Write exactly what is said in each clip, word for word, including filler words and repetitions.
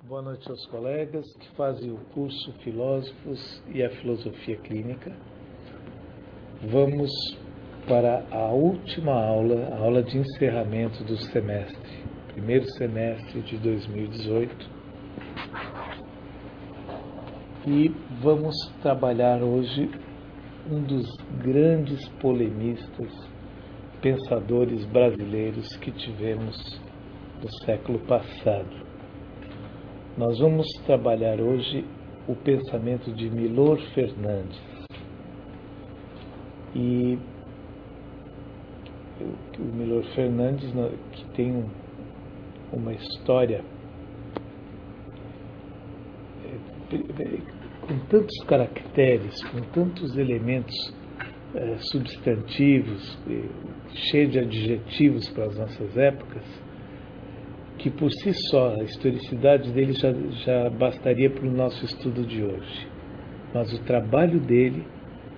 Boa noite aos colegas que fazem o curso Filósofos e a Filosofia Clínica. Vamos para a última aula, a aula de encerramento do semestre, primeiro semestre de dois mil e dezoito. E vamos trabalhar hoje um dos grandes polemistas, pensadores brasileiros que tivemos no século passado. Nós vamos trabalhar hoje o pensamento de Milor Fernandes. E o Milor Fernandes, que tem uma história com tantos caracteres, com tantos elementos é, substantivos, cheio de adjetivos para as nossas épocas, que por si só a historicidade dele já, já bastaria para o nosso estudo de hoje. Mas o trabalho dele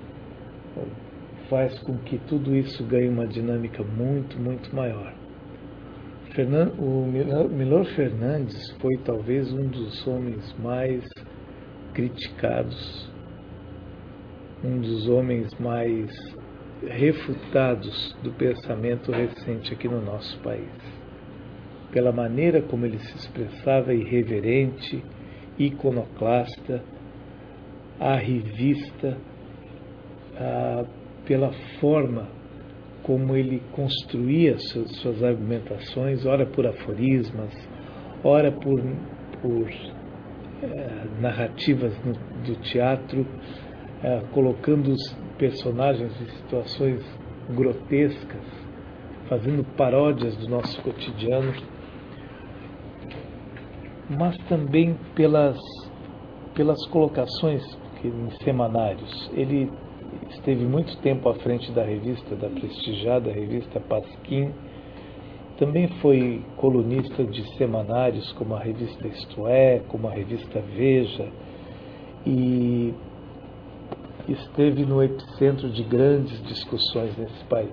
faz com que tudo isso ganhe uma dinâmica muito, muito maior. Fernan- o Milor Fernandes foi talvez um dos homens mais criticados, um dos homens mais refutados do pensamento recente aqui no nosso país. Pela maneira como ele se expressava, irreverente, iconoclasta, arrivista, ah, pela forma como ele construía suas, suas argumentações, ora por aforismas, ora por, por eh, narrativas no, do teatro, eh, colocando os personagens em situações grotescas, fazendo paródias do nosso cotidiano, mas também pelas, pelas colocações que, em semanários. Ele esteve muito tempo à frente da revista, da prestigiada revista Pasquim, também foi colunista de semanários como a revista Isto É, como a revista Veja, e esteve no epicentro de grandes discussões nesse país.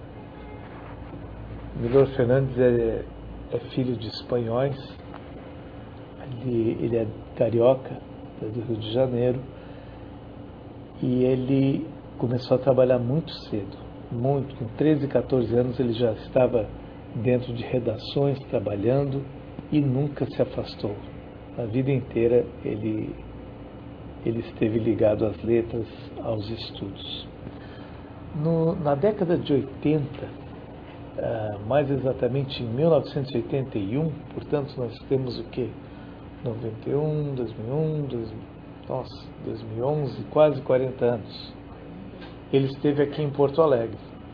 Milor Fernandes é, é filho de espanhóis, ele, ele é carioca, do Rio de Janeiro, e ele começou a trabalhar muito cedo, muito, com treze, quatorze anos ele já estava dentro de redações, trabalhando, e nunca se afastou. A vida inteira ele, ele esteve ligado às letras, aos estudos. No, na década de oitenta, Uh, mais exatamente em mil novecentos e oitenta e um, portanto nós temos o que? noventa e um, dois mil e um, dois, nossa, dois mil e onze, quase quarenta anos. Ele esteve aqui em Porto Alegre.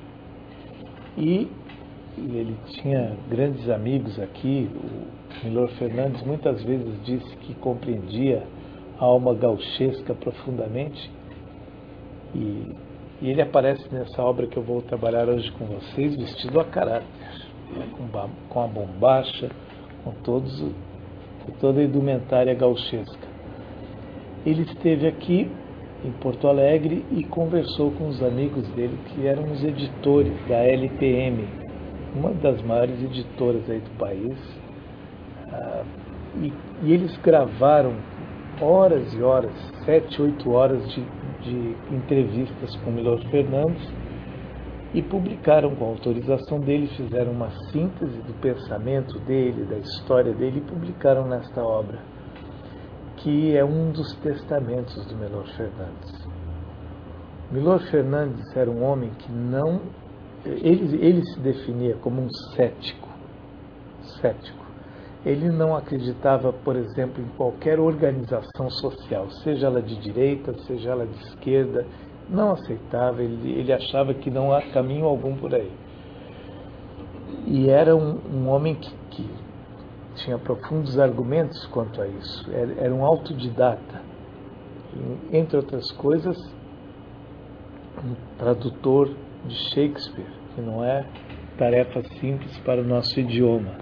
E ele tinha grandes amigos aqui. O Milor Fernandes muitas vezes disse que compreendia a alma gauchesca profundamente. E E ele aparece nessa obra que eu vou trabalhar hoje com vocês, vestido a caráter, com, com a bombacha, com, todos, com toda a indumentária gauchesca. Ele esteve aqui em Porto Alegre e conversou com os amigos dele, que eram os editores da L P M, uma das maiores editoras aí do país. Ah, e, e eles gravaram horas e horas, sete, oito horas de de entrevistas com Milor Fernandes e publicaram, com a autorização dele, fizeram uma síntese do pensamento dele, da história dele, e publicaram nesta obra, que é um dos testamentos do Milor Fernandes. Milor Fernandes era um homem que não... Ele, ele se definia como um cético, cético. Ele não acreditava, por exemplo, em qualquer organização social, seja ela de direita, seja ela de esquerda, não aceitava, ele, ele achava que não há caminho algum por aí. E era um, um homem que, que tinha profundos argumentos quanto a isso, era, era um autodidata, e, entre outras coisas, um tradutor de Shakespeare, que não é tarefa simples para o nosso idioma.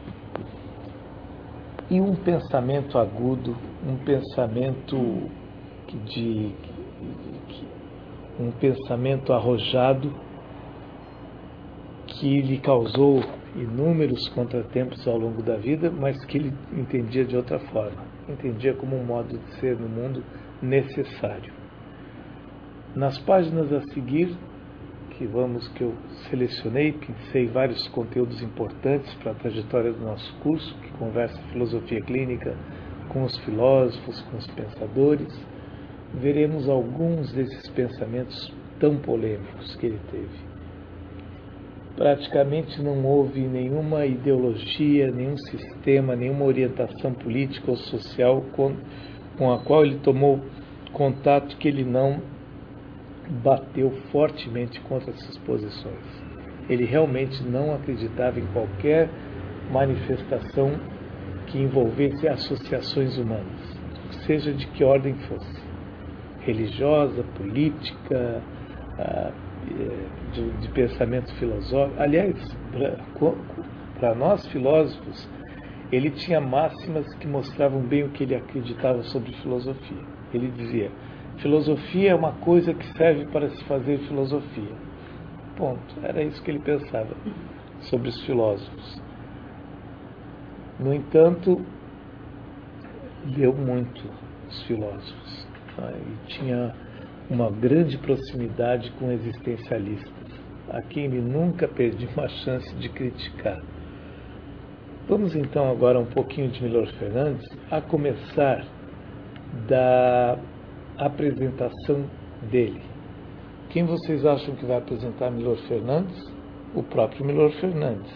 E um pensamento agudo, um pensamento de, de um pensamento arrojado que lhe causou inúmeros contratempos ao longo da vida, mas que ele entendia de outra forma, entendia como um modo de ser no mundo necessário. Nas páginas a seguir, que vamos que eu selecionei, pensei vários conteúdos importantes para a trajetória do nosso curso, que conversa filosofia clínica com os filósofos, com os pensadores, veremos alguns desses pensamentos tão polêmicos que ele teve. Praticamente não houve nenhuma ideologia, nenhum sistema, nenhuma orientação política ou social com, com a qual ele tomou contato que ele não bateu fortemente contra essas posições. Ele realmente não acreditava em qualquer manifestação que envolvesse associações humanas, seja de que ordem fosse, religiosa, política, de, de pensamento filosófico. Aliás, para nós filósofos, ele tinha máximas que mostravam bem o que ele acreditava sobre filosofia. Ele dizia: filosofia é uma coisa que serve para se fazer filosofia. Ponto. Era isso que ele pensava sobre os filósofos. No entanto, leu muito os filósofos, tá? E tinha uma grande proximidade com existencialistas, a quem ele nunca perdeu uma chance de criticar. Vamos então agora um pouquinho de Milor Fernandes, a começar da apresentação dele. Quem vocês acham que vai apresentar Milor Fernandes? O próprio Milor Fernandes.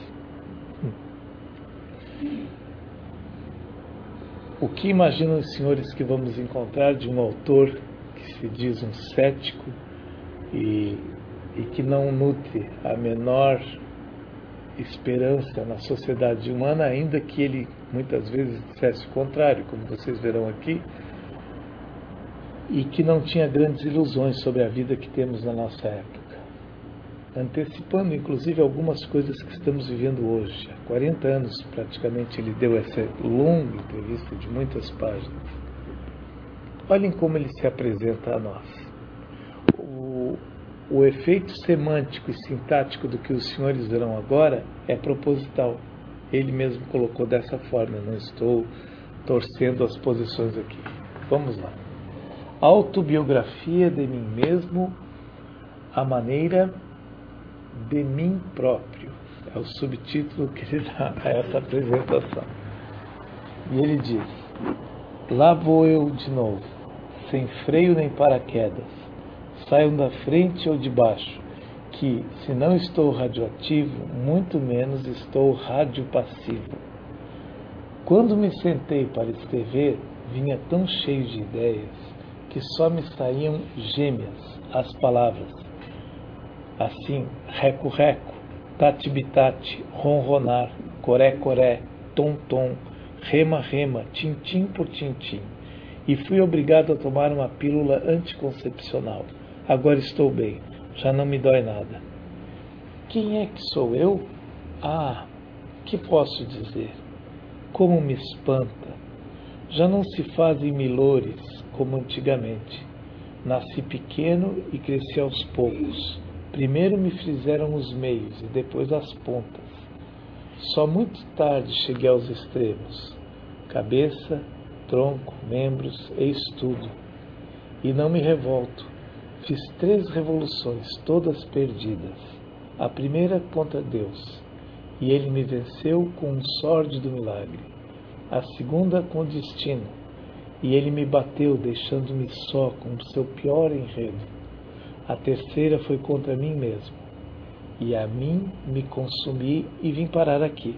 O que imaginam os senhores que vamos encontrar de um autor que se diz um cético e, e que não nutre a menor esperança na sociedade humana, ainda que ele muitas vezes dissesse o contrário, como vocês verão aqui, e que não tinha grandes ilusões sobre a vida que temos na nossa época, antecipando inclusive algumas coisas que estamos vivendo hoje. Há quarenta anos praticamente ele deu essa longa entrevista de muitas páginas. Olhem como ele se apresenta a nós. O, o efeito semântico e sintático do que os senhores verão agora é proposital. Ele mesmo colocou dessa forma, não estou torcendo as posições aqui. Vamos lá. Autobiografia de mim mesmo, a maneira de mim próprio. É o subtítulo que ele dá a essa apresentação. E ele diz: lá vou eu de novo, sem freio nem paraquedas. Saiam da frente ou de baixo, que, se não estou radioativo, muito menos estou radiopassivo. Quando me sentei para escrever, vinha tão cheio de ideias que só me saíam gêmeas as palavras. Assim, reco-reco, tati-bitati, ronronar, coré-coré, tom-tom, rema-rema, tim-tim por tim-tim. E fui obrigado a tomar uma pílula anticoncepcional. Agora estou bem, já não me dói nada. Quem é que sou eu? Ah, que posso dizer? Como me espanta! Já não se fazem milores como antigamente. Nasci pequeno e cresci aos poucos. Primeiro me fizeram os meios e depois as pontas. Só muito tarde cheguei aos extremos. Cabeça, tronco, membros, eis tudo. E não me revolto. Fiz três revoluções, todas perdidas. A primeira contra Deus, e ele me venceu com um sórdido milagre. A segunda com o destino, e ele me bateu, deixando-me só com o seu pior enredo. A terceira foi contra mim mesmo, e a mim me consumi e vim parar aqui.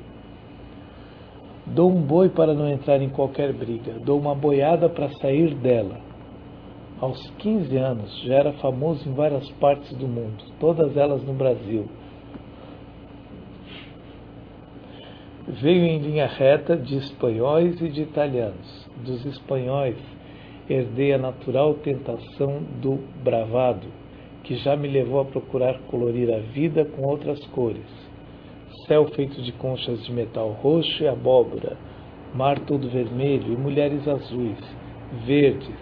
Dou um boi para não entrar em qualquer briga, dou uma boiada para sair dela. Aos quinze anos já era famoso em várias partes do mundo, todas elas no Brasil. Veio em linha reta de espanhóis e de italianos. Dos espanhóis, herdei a natural tentação do bravado, que já me levou a procurar colorir a vida com outras cores. Céu feito de conchas de metal roxo e abóbora, mar todo vermelho e mulheres azuis, verdes.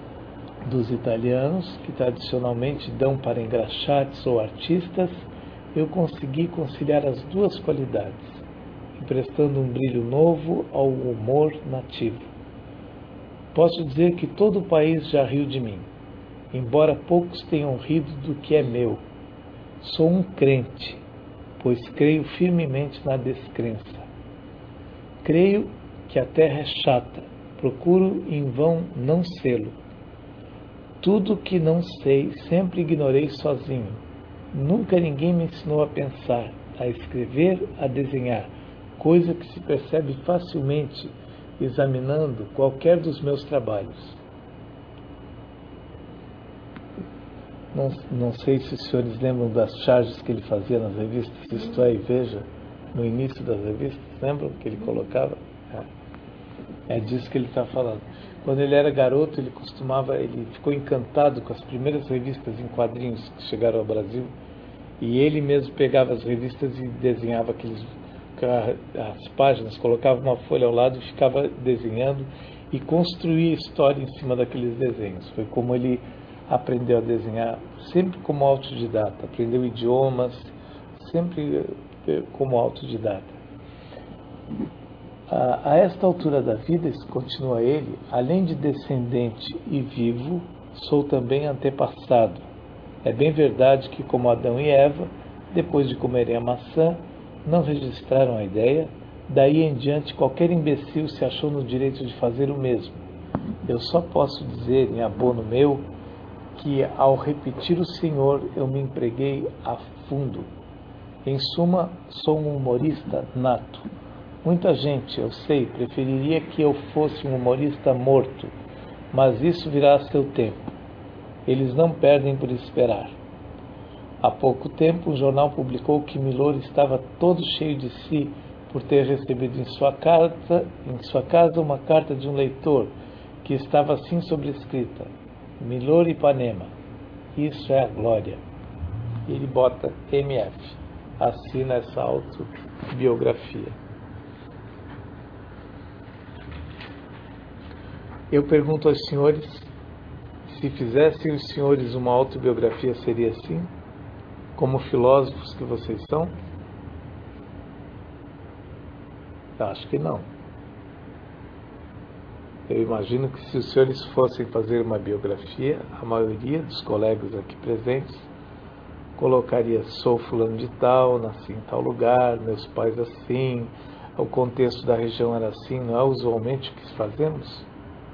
Dos italianos, que tradicionalmente dão para engraxates ou artistas, eu consegui conciliar as duas qualidades, emprestando um brilho novo ao humor nativo. Posso dizer que todo o país já riu de mim, embora poucos tenham rido do que é meu. Sou um crente, pois creio firmemente na descrença. Creio que a terra é chata, procuro em vão não sê-lo. Tudo que não sei sempre ignorei sozinho. Nunca ninguém me ensinou a pensar, a escrever, a desenhar, coisa que se percebe facilmente examinando qualquer dos meus trabalhos. Não, não sei se os senhores lembram das charges que ele fazia nas revistas Isto é e Veja, no início das revistas, lembram que ele colocava? É, é disso que ele está falando. Quando ele era garoto, ele costumava, ele ficou encantado com as primeiras revistas em quadrinhos que chegaram ao Brasil, e ele mesmo pegava as revistas e desenhava aqueles, as páginas, colocava uma folha ao lado e ficava desenhando e construía história em cima daqueles desenhos. Foi como ele aprendeu a desenhar, sempre como autodidata, aprendeu idiomas, sempre como autodidata. A, a esta altura da vida, continua ele, além de descendente e vivo, sou também antepassado. É bem verdade que, como Adão e Eva, depois de comerem a maçã, não registraram a ideia, daí em diante qualquer imbecil se achou no direito de fazer o mesmo. Eu só posso dizer, em abono meu, que ao repetir o Senhor eu me empreguei a fundo. Em suma, sou um humorista nato. Muita gente, eu sei, preferiria que eu fosse um humorista morto, mas isso virá a seu tempo. Eles não perdem por esperar. Há pouco tempo, um jornal publicou que Milor estava todo cheio de si por ter recebido em sua casa, em sua casa uma carta de um leitor que estava assim sobrescrita: Milor Ipanema, isso é a glória. Ele bota M F, assina essa autobiografia. Eu pergunto aos senhores, se fizessem os senhores uma autobiografia, seria assim? Como filósofos que vocês são? Eu acho que não. Eu imagino que se os senhores fossem fazer uma biografia, a maioria dos colegas aqui presentes colocaria: sou fulano de tal, nasci em tal lugar, meus pais assim, o contexto da região era assim. Não é usualmente o que fazemos?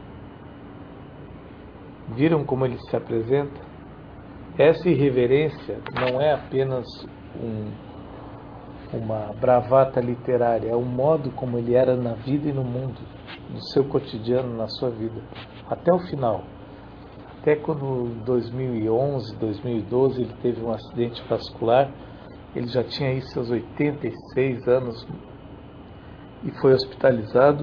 Viram como ele se apresenta? Essa irreverência não é apenas um, uma bravata literária, é o modo como ele era na vida e no mundo, no seu cotidiano, na sua vida, até o final. Até quando em dois mil e onze, dois mil e doze ele teve um acidente vascular, ele já tinha aí seus oitenta e seis anos e foi hospitalizado,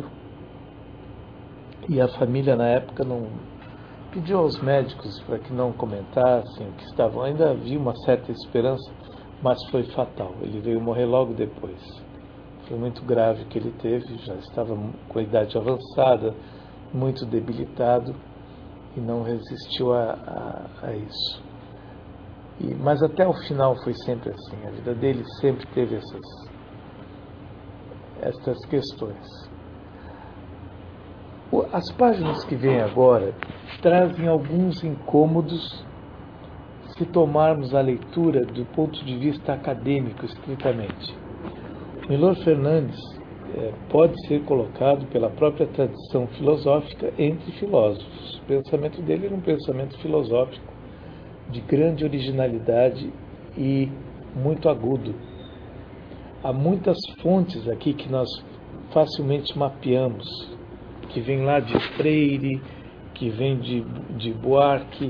e a família na época não pediu aos médicos para que não comentassem o que estavam. Ainda havia uma certa esperança, mas foi fatal. Ele veio morrer logo depois. Foi muito grave o que ele teve, já estava com a idade avançada, muito debilitado, e não resistiu a, a, a isso. E, mas até o final foi sempre assim. A vida dele sempre teve essas, essas questões. As páginas que vêm agora trazem alguns incômodos se tomarmos a leitura do ponto de vista acadêmico, estritamente. Milor Fernandes é, pode ser colocado pela própria tradição filosófica entre filósofos. O pensamento dele era um pensamento filosófico de grande originalidade e muito agudo. Há muitas fontes aqui que nós facilmente mapeamos, que vem lá de Freire, que vem de, de Buarque,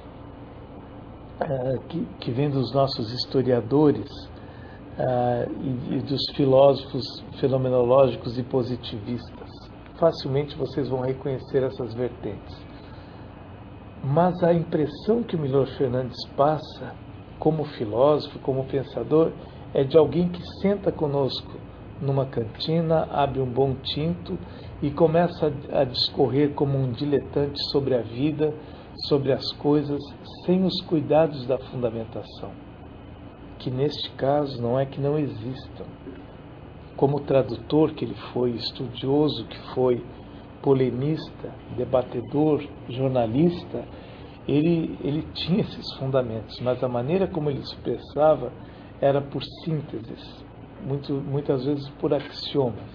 uh, que, que vem dos nossos historiadores uh, e, e dos filósofos fenomenológicos e positivistas. Facilmente vocês vão reconhecer essas vertentes. Mas a impressão que o Milor Fernandes passa, como filósofo, como pensador, é de alguém que senta conosco numa cantina, abre um bom tinto e começa a discorrer como um diletante sobre a vida, sobre as coisas, sem os cuidados da fundamentação, que neste caso não é que não existam. Como tradutor que ele foi, estudioso que foi, polemista, debatedor, jornalista, ele, ele tinha esses fundamentos, mas a maneira como ele expressava era por sínteses, muito, muitas vezes por axiomas.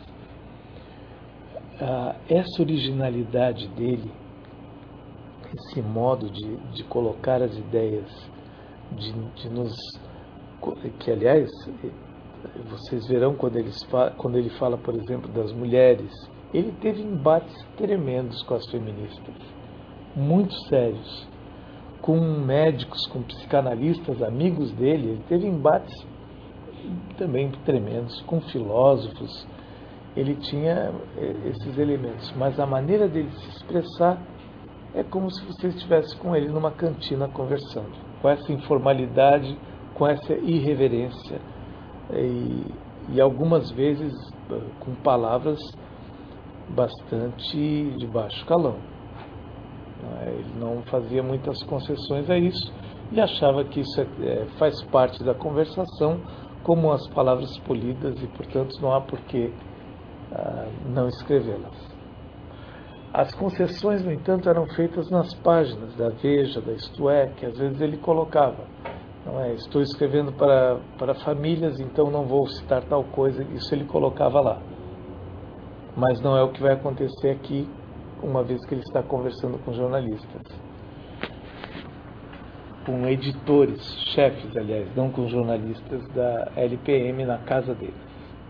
Ah, essa originalidade dele, esse modo de, de colocar as ideias, de, de nos, que aliás, vocês verão quando, eles, quando ele fala, por exemplo, das mulheres, ele teve embates tremendos com as feministas, muito sérios, com médicos, com psicanalistas, amigos dele, ele teve embates também tremendos, com filósofos, ele tinha esses elementos, mas a maneira dele se expressar é como se você estivesse com ele numa cantina conversando, com essa informalidade, com essa irreverência e, e algumas vezes com palavras bastante de baixo calão. Ele não fazia muitas concessões a isso e achava que isso é, faz parte da conversação, como as palavras polidas, e portanto não há por que uh, não escrevê-las. As concessões, no entanto, eram feitas nas páginas da Veja, da Isto É, que às vezes ele colocava. Não é, estou escrevendo para, para famílias, então não vou citar tal coisa, isso ele colocava lá. Mas não é o que vai acontecer aqui, uma vez que ele está conversando com jornalistas. Com editores, chefes, aliás, não com jornalistas da L P M na casa deles.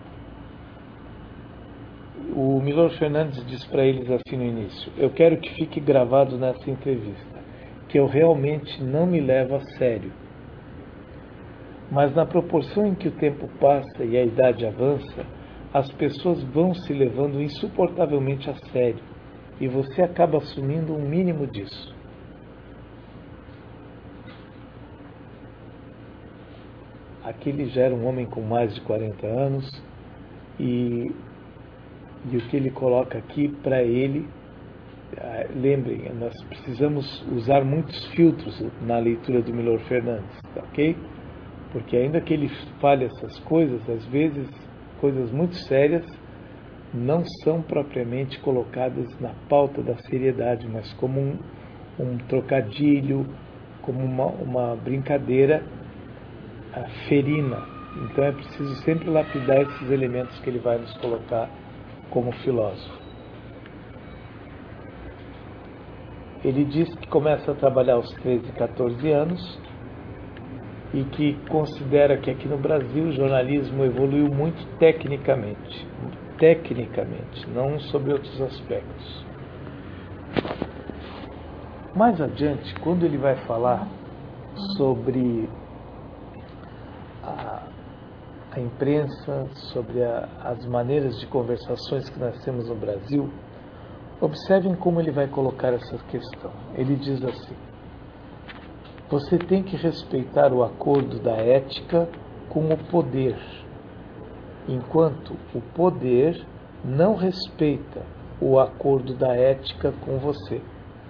O Milor Fernandes diz para eles assim no início: eu quero que fique gravado nessa entrevista, que eu realmente não me levo a sério. Mas na proporção em que o tempo passa e a idade avança, as pessoas vão se levando insuportavelmente a sério, e você acaba assumindo um mínimo disso. Aqui ele já era um homem com mais de quarenta anos, e E o que ele coloca aqui para ele, lembrem, nós precisamos usar muitos filtros na leitura do Milor Fernandes, ok? Porque ainda que ele fale essas coisas, às vezes coisas muito sérias não são propriamente colocadas na pauta da seriedade, mas como um, um trocadilho, como uma, uma brincadeira ferina. Então é preciso sempre lapidar esses elementos que ele vai nos colocar como filósofo. Ele diz que começa a trabalhar aos treze, quatorze anos e que considera que aqui no Brasil o jornalismo evoluiu muito tecnicamente, tecnicamente, não sobre outros aspectos. Mais adiante, quando ele vai falar sobre a a imprensa, sobre a, as maneiras de conversações que nós temos no Brasil, observem como ele vai colocar essa questão. Ele diz assim: você tem que respeitar o acordo da ética com o poder, enquanto o poder não respeita o acordo da ética com você.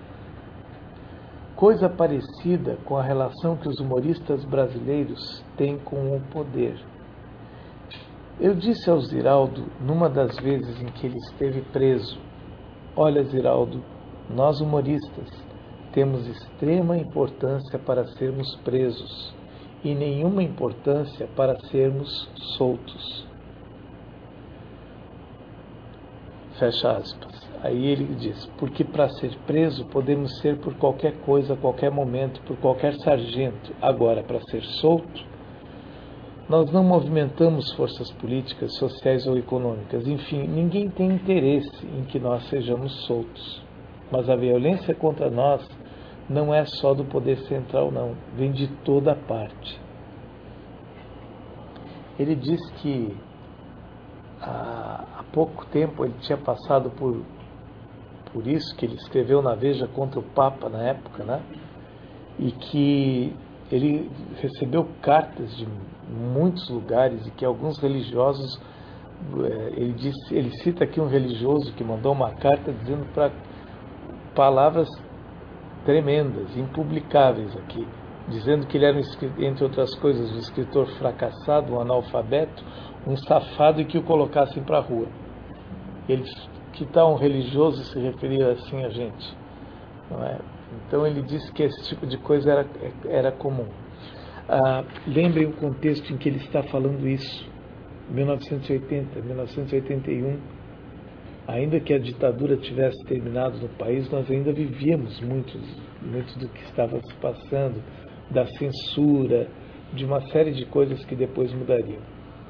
Coisa parecida com a relação que os humoristas brasileiros têm com o poder. Eu disse ao Ziraldo, numa das vezes em que ele esteve preso: olha, Ziraldo, nós humoristas temos extrema importância para sermos presos e nenhuma importância para sermos soltos. Fecha aspas. Aí ele diz: porque para ser preso podemos ser por qualquer coisa, a qualquer momento, por qualquer sargento. Agora, para ser solto, nós não movimentamos forças políticas, sociais ou econômicas. Enfim, ninguém tem interesse em que nós sejamos soltos. Mas a violência contra nós não é só do poder central, não. Vem de toda parte. Ele diz que há, há pouco tempo ele tinha passado por, por isso, que ele escreveu na Veja contra o Papa na época, né? E que ele recebeu cartas de muitos lugares e que alguns religiosos, ele, disse, ele cita aqui um religioso que mandou uma carta dizendo para palavras tremendas, impublicáveis aqui, dizendo que ele era, um, entre outras coisas, um escritor fracassado, um analfabeto, um safado, e que o colocassem para a rua. Ele, que tal um religioso se referir assim a gente? Não é? Então ele disse que esse tipo de coisa era, era comum. Ah, lembrem o contexto em que ele está falando isso. mil novecentos e oitenta, mil novecentos e oitenta e um, ainda que a ditadura tivesse terminado no país, nós ainda vivíamos muito, muito do que estava se passando, da censura, de uma série de coisas que depois mudariam.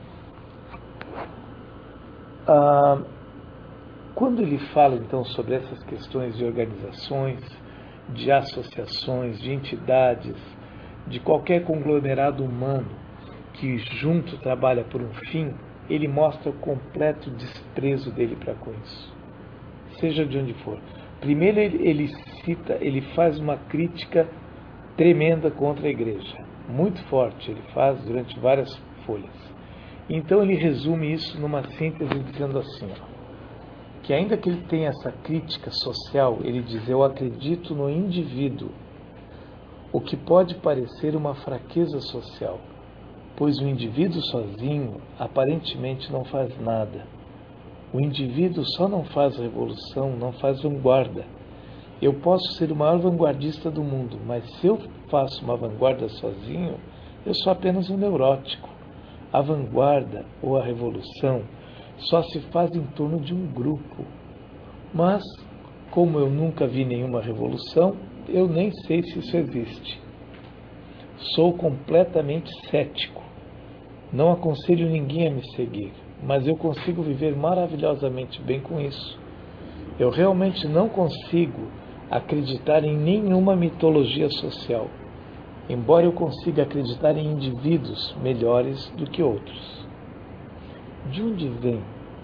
Ah, quando ele fala então sobre essas questões de organizações, de associações, de entidades, de qualquer conglomerado humano que junto trabalha por um fim, ele mostra o completo desprezo dele para com isso, seja de onde for. Primeiro ele, ele cita, ele faz uma crítica tremenda contra a igreja, muito forte, ele faz durante várias folhas. Então ele resume isso numa síntese dizendo assim, ó, que ainda que ele tenha essa crítica social, ele diz: eu acredito no indivíduo, o que pode parecer uma fraqueza social, pois o indivíduo sozinho aparentemente não faz nada. O indivíduo só não faz revolução, não faz vanguarda. Eu posso ser o maior vanguardista do mundo, mas se eu faço uma vanguarda sozinho, eu sou apenas um neurótico. A vanguarda ou a revolução só se faz em torno de um grupo. Mas, como eu nunca vi nenhuma revolução, eu nem sei se isso existe. Sou completamente cético. Não aconselho ninguém a me seguir, mas eu consigo viver maravilhosamente bem com isso. Eu realmente não consigo acreditar em nenhuma mitologia social, embora eu consiga acreditar em indivíduos melhores do que outros. De onde vem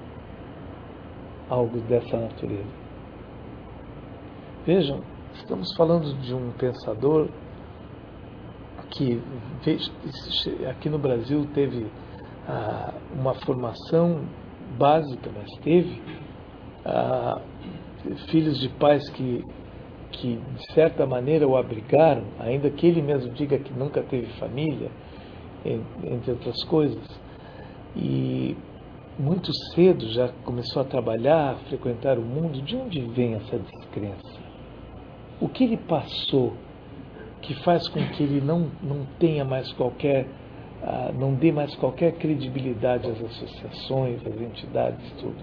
algo dessa natureza? Vejam, estamos falando de um pensador que aqui no Brasil teve ah, uma formação básica, mas teve ah, filhos de pais que, que, de certa maneira, o abrigaram, ainda que ele mesmo diga que nunca teve família, entre outras coisas. E muito cedo já começou a trabalhar, a frequentar o mundo. De onde vem essa descrença? O que ele passou que faz com que ele não, não tenha mais qualquer, uh, não dê mais qualquer credibilidade às associações, às entidades, tudo?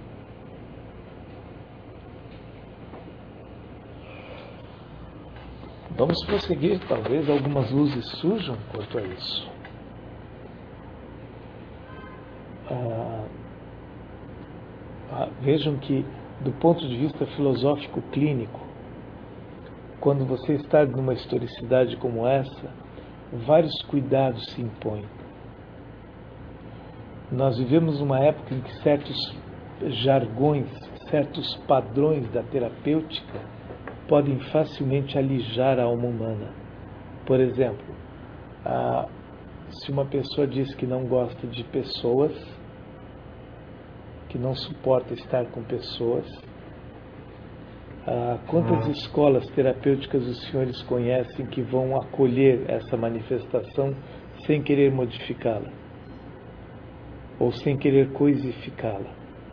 Vamos prosseguir, talvez algumas luzes surjam quanto a isso. Uh, uh, vejam que, do ponto de vista filosófico clínico, quando você está numa historicidade como essa, vários cuidados se impõem. Nós vivemos uma época em que certos jargões, certos padrões da terapêutica podem facilmente alijar a alma humana. Por exemplo, ah, se uma pessoa diz que não gosta de pessoas, que não suporta estar com pessoas, ah, quantas escolas terapêuticas os senhores conhecem que vão acolher essa manifestação sem querer modificá-la? Ou sem querer coisificá-la?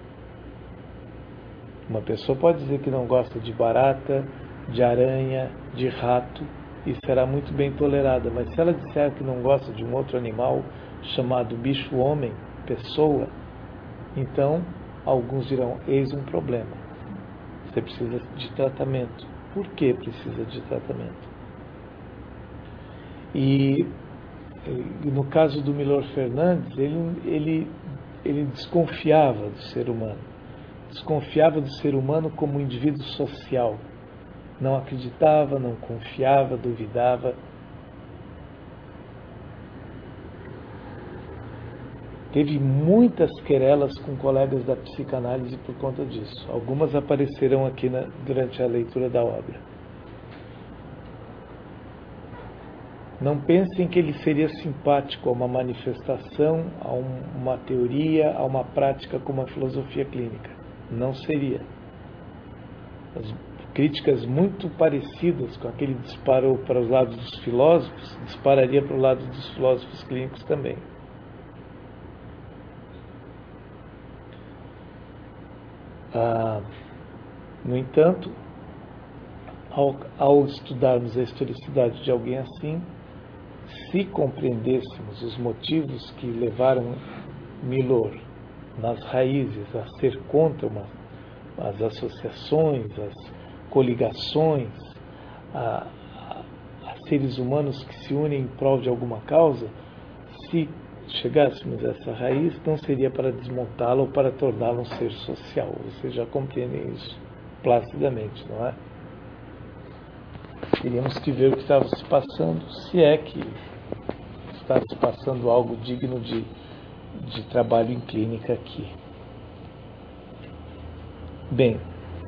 Uma pessoa pode dizer que não gosta de barata, de aranha, de rato, e será muito bem tolerada, mas se ela disser que não gosta de um outro animal chamado bicho-homem, pessoa, então alguns dirão: eis um problema, você precisa de tratamento. Por que precisa de tratamento? E no caso do Milor Fernandes, ele, ele, ele desconfiava do ser humano, desconfiava do ser humano como um indivíduo social, não acreditava, não confiava, duvidava. Teve muitas querelas com colegas da psicanálise por conta disso. Algumas aparecerão aqui na, durante a leitura da obra. Não pensem que ele seria simpático a uma manifestação, a um, uma teoria, a uma prática como a filosofia clínica. Não seria. Mas críticas muito parecidas com aquele que disparou para os lados dos filósofos, dispararia para o lado dos filósofos clínicos também. Ah, no entanto, ao, ao estudarmos a historicidade de alguém assim, se compreendêssemos os motivos que levaram Milor, nas raízes, a ser contra uma, as associações, as coligações, a, a, a seres humanos que se unem em prol de alguma causa, se chegássemos a essa raiz, não seria para desmontá-la ou para torná-la um ser social. Vocês já compreendem isso placidamente, não é? Teríamos que ver o que estava se passando, se é que está se passando algo digno de, de trabalho em clínica aqui. Bem,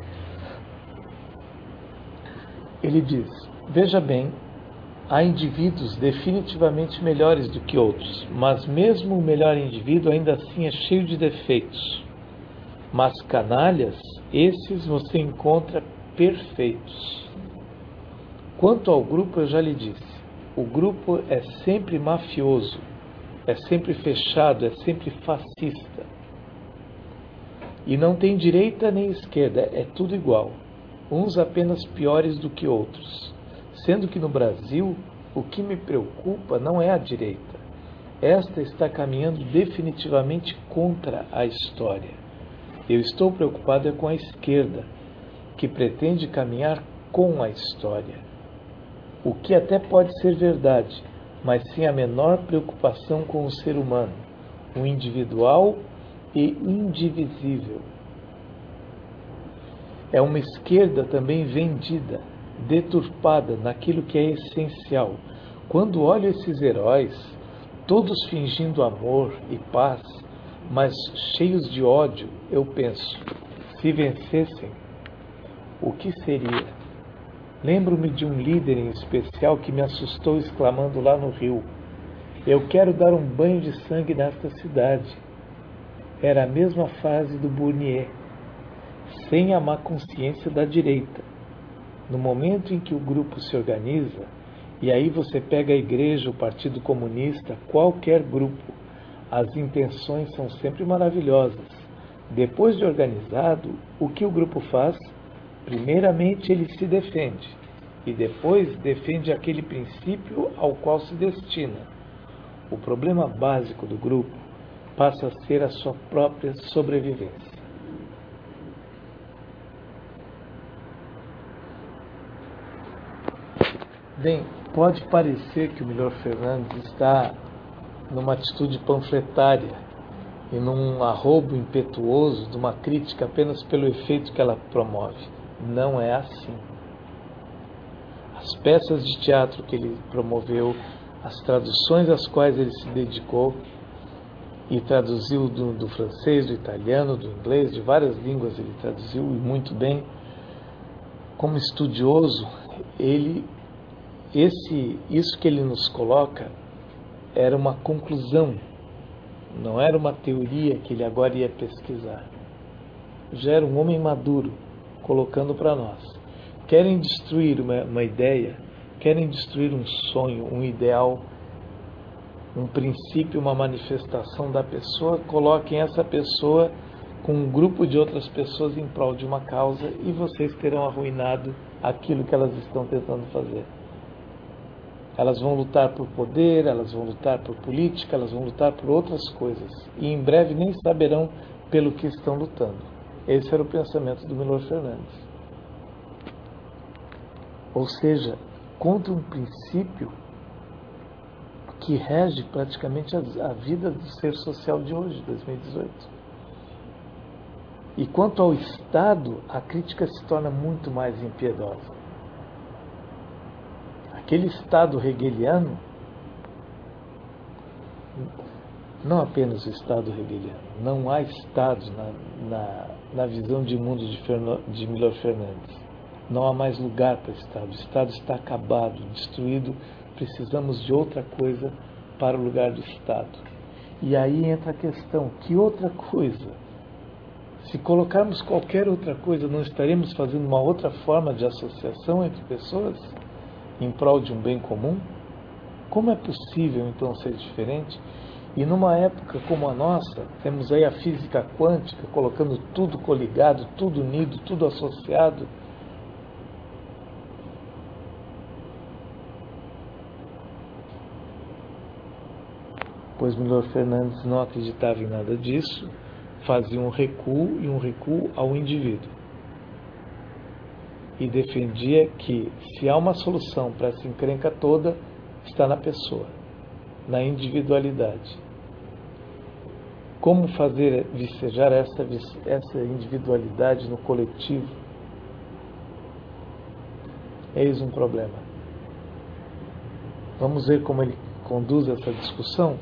ele diz, veja bem, há indivíduos definitivamente melhores do que outros, mas mesmo o melhor indivíduo ainda assim é cheio de defeitos. Mas canalhas, esses você encontra perfeitos. Quanto ao grupo, eu já lhe disse, o grupo é sempre mafioso, é sempre fechado, é sempre fascista. E não tem direita nem esquerda, é tudo igual, uns apenas piores do que outros. Sendo que no Brasil, o que me preocupa não é a direita. Esta está caminhando definitivamente contra a história. Eu estou preocupado é com a esquerda, que pretende caminhar com a história. O que até pode ser verdade, mas sem a menor preocupação com o ser humano, o individual e indivisível. É uma esquerda também vendida, deturpada naquilo que é essencial. Quando olho esses heróis, todos fingindo amor e paz, mas cheios de ódio, eu penso, se vencessem, o que seria? Lembro-me de um líder em especial que me assustou exclamando lá no Rio, eu quero dar um banho de sangue nesta cidade. Era a mesma frase do Bournier, sem a má consciência da direita. No momento em que o grupo se organiza, e aí você pega a igreja, o Partido Comunista, qualquer grupo, as intenções são sempre maravilhosas. Depois de organizado, o que o grupo faz? Primeiramente ele se defende, e depois defende aquele princípio ao qual se destina. O problema básico do grupo passa a ser a sua própria sobrevivência. Bem, pode parecer que o Milor Fernandes está numa atitude panfletária e num arrobo impetuoso de uma crítica apenas pelo efeito que ela promove. Não é assim. As peças de teatro que ele promoveu, as traduções às quais ele se dedicou e traduziu do, do francês, do italiano, do inglês, de várias línguas ele traduziu e muito bem. Como estudioso, ele, esse, isso que ele nos coloca era uma conclusão, não era uma teoria que ele agora ia pesquisar. Já era um homem maduro, colocando para nós. Querem destruir uma, uma ideia, querem destruir um sonho, um ideal, um princípio, uma manifestação da pessoa, coloquem essa pessoa com um grupo de outras pessoas em prol de uma causa e vocês terão arruinado aquilo que elas estão tentando fazer. Elas vão lutar por poder, elas vão lutar por política, elas vão lutar por outras coisas. E em breve nem saberão pelo que estão lutando. Esse era o pensamento do Milor Fernandes. Ou seja, contra um princípio que rege praticamente a vida do ser social de hoje, dois mil e dezoito. E quanto ao Estado, a crítica se torna muito mais impiedosa. Aquele Estado hegeliano, não apenas o Estado hegeliano, não há Estado na, na, na visão de mundo de, Ferno, de Milor Fernandes. Não há mais lugar para o Estado. O Estado está acabado, destruído. Precisamos de outra coisa para o lugar do Estado. E aí entra a questão, que outra coisa Se colocarmos qualquer outra coisa, não estaremos fazendo uma outra forma de associação entre pessoas em prol de um bem comum? Como é possível então ser diferente? E numa época como a nossa, temos aí a física quântica colocando tudo coligado, tudo unido, tudo associado. Pois Milor Fernandes não acreditava em nada disso, fazia um recuo e um recuo ao indivíduo. E defendia que se há uma solução para essa encrenca toda, está na pessoa, na individualidade. Como fazer vicejar essa, essa individualidade no coletivo? Eis um problema. Vamos ver como ele conduz essa discussão?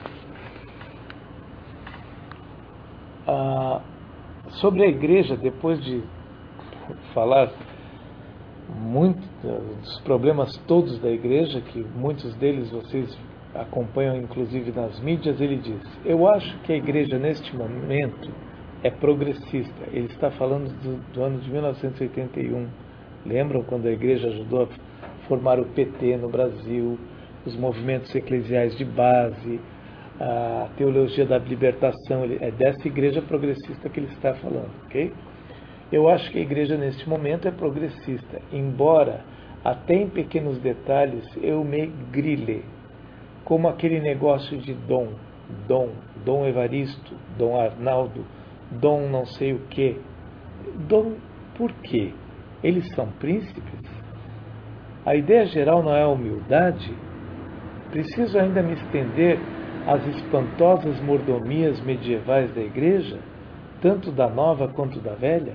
Ah, sobre a igreja, depois de falar muito dos problemas todos da igreja, que muitos deles vocês acompanham inclusive nas mídias, ele diz: eu acho que a igreja neste momento é progressista. Ele está falando do, do ano de mil novecentos e oitenta e um. Lembram quando a igreja ajudou a formar o P T no Brasil, os movimentos eclesiais de base, a teologia da libertação? É dessa igreja progressista que ele está falando, ok? Eu acho que a igreja neste momento é progressista, embora até em pequenos detalhes eu me grile, como aquele negócio de Dom, Dom, Dom Evaristo, Dom Arnaldo, Dom não sei o quê. Dom, por quê? Eles são príncipes? A ideia geral não é a humildade? Preciso ainda me estender às espantosas mordomias medievais da igreja, tanto da nova quanto da velha?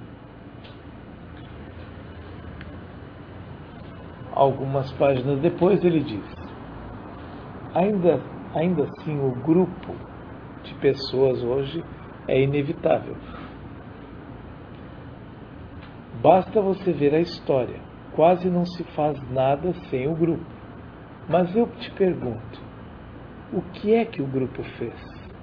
Algumas páginas depois ele diz: Ainda, ainda assim, o grupo de pessoas hoje é inevitável. Basta você ver a história. Quase não se faz nada sem o grupo. Mas eu te pergunto, o que é que o grupo fez?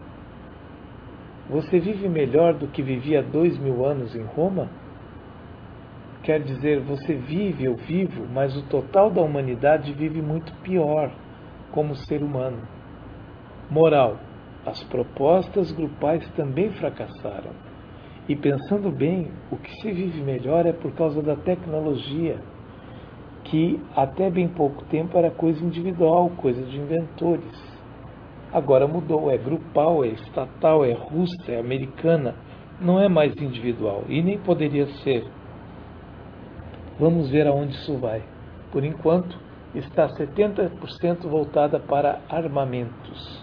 Você vive melhor do que vivia há dois mil anos em Roma? Quer dizer, você vive, eu vivo, mas o total da humanidade vive muito pior como ser humano. Moral: as propostas grupais também fracassaram. E pensando bem, o que se vive melhor é por causa da tecnologia, que até bem pouco tempo era coisa individual, coisa de inventores. Agora mudou, é grupal, é estatal, é russa, é americana, não é mais individual e nem poderia ser. Vamos ver aonde isso vai. Por enquanto, está setenta por cento voltada para armamentos.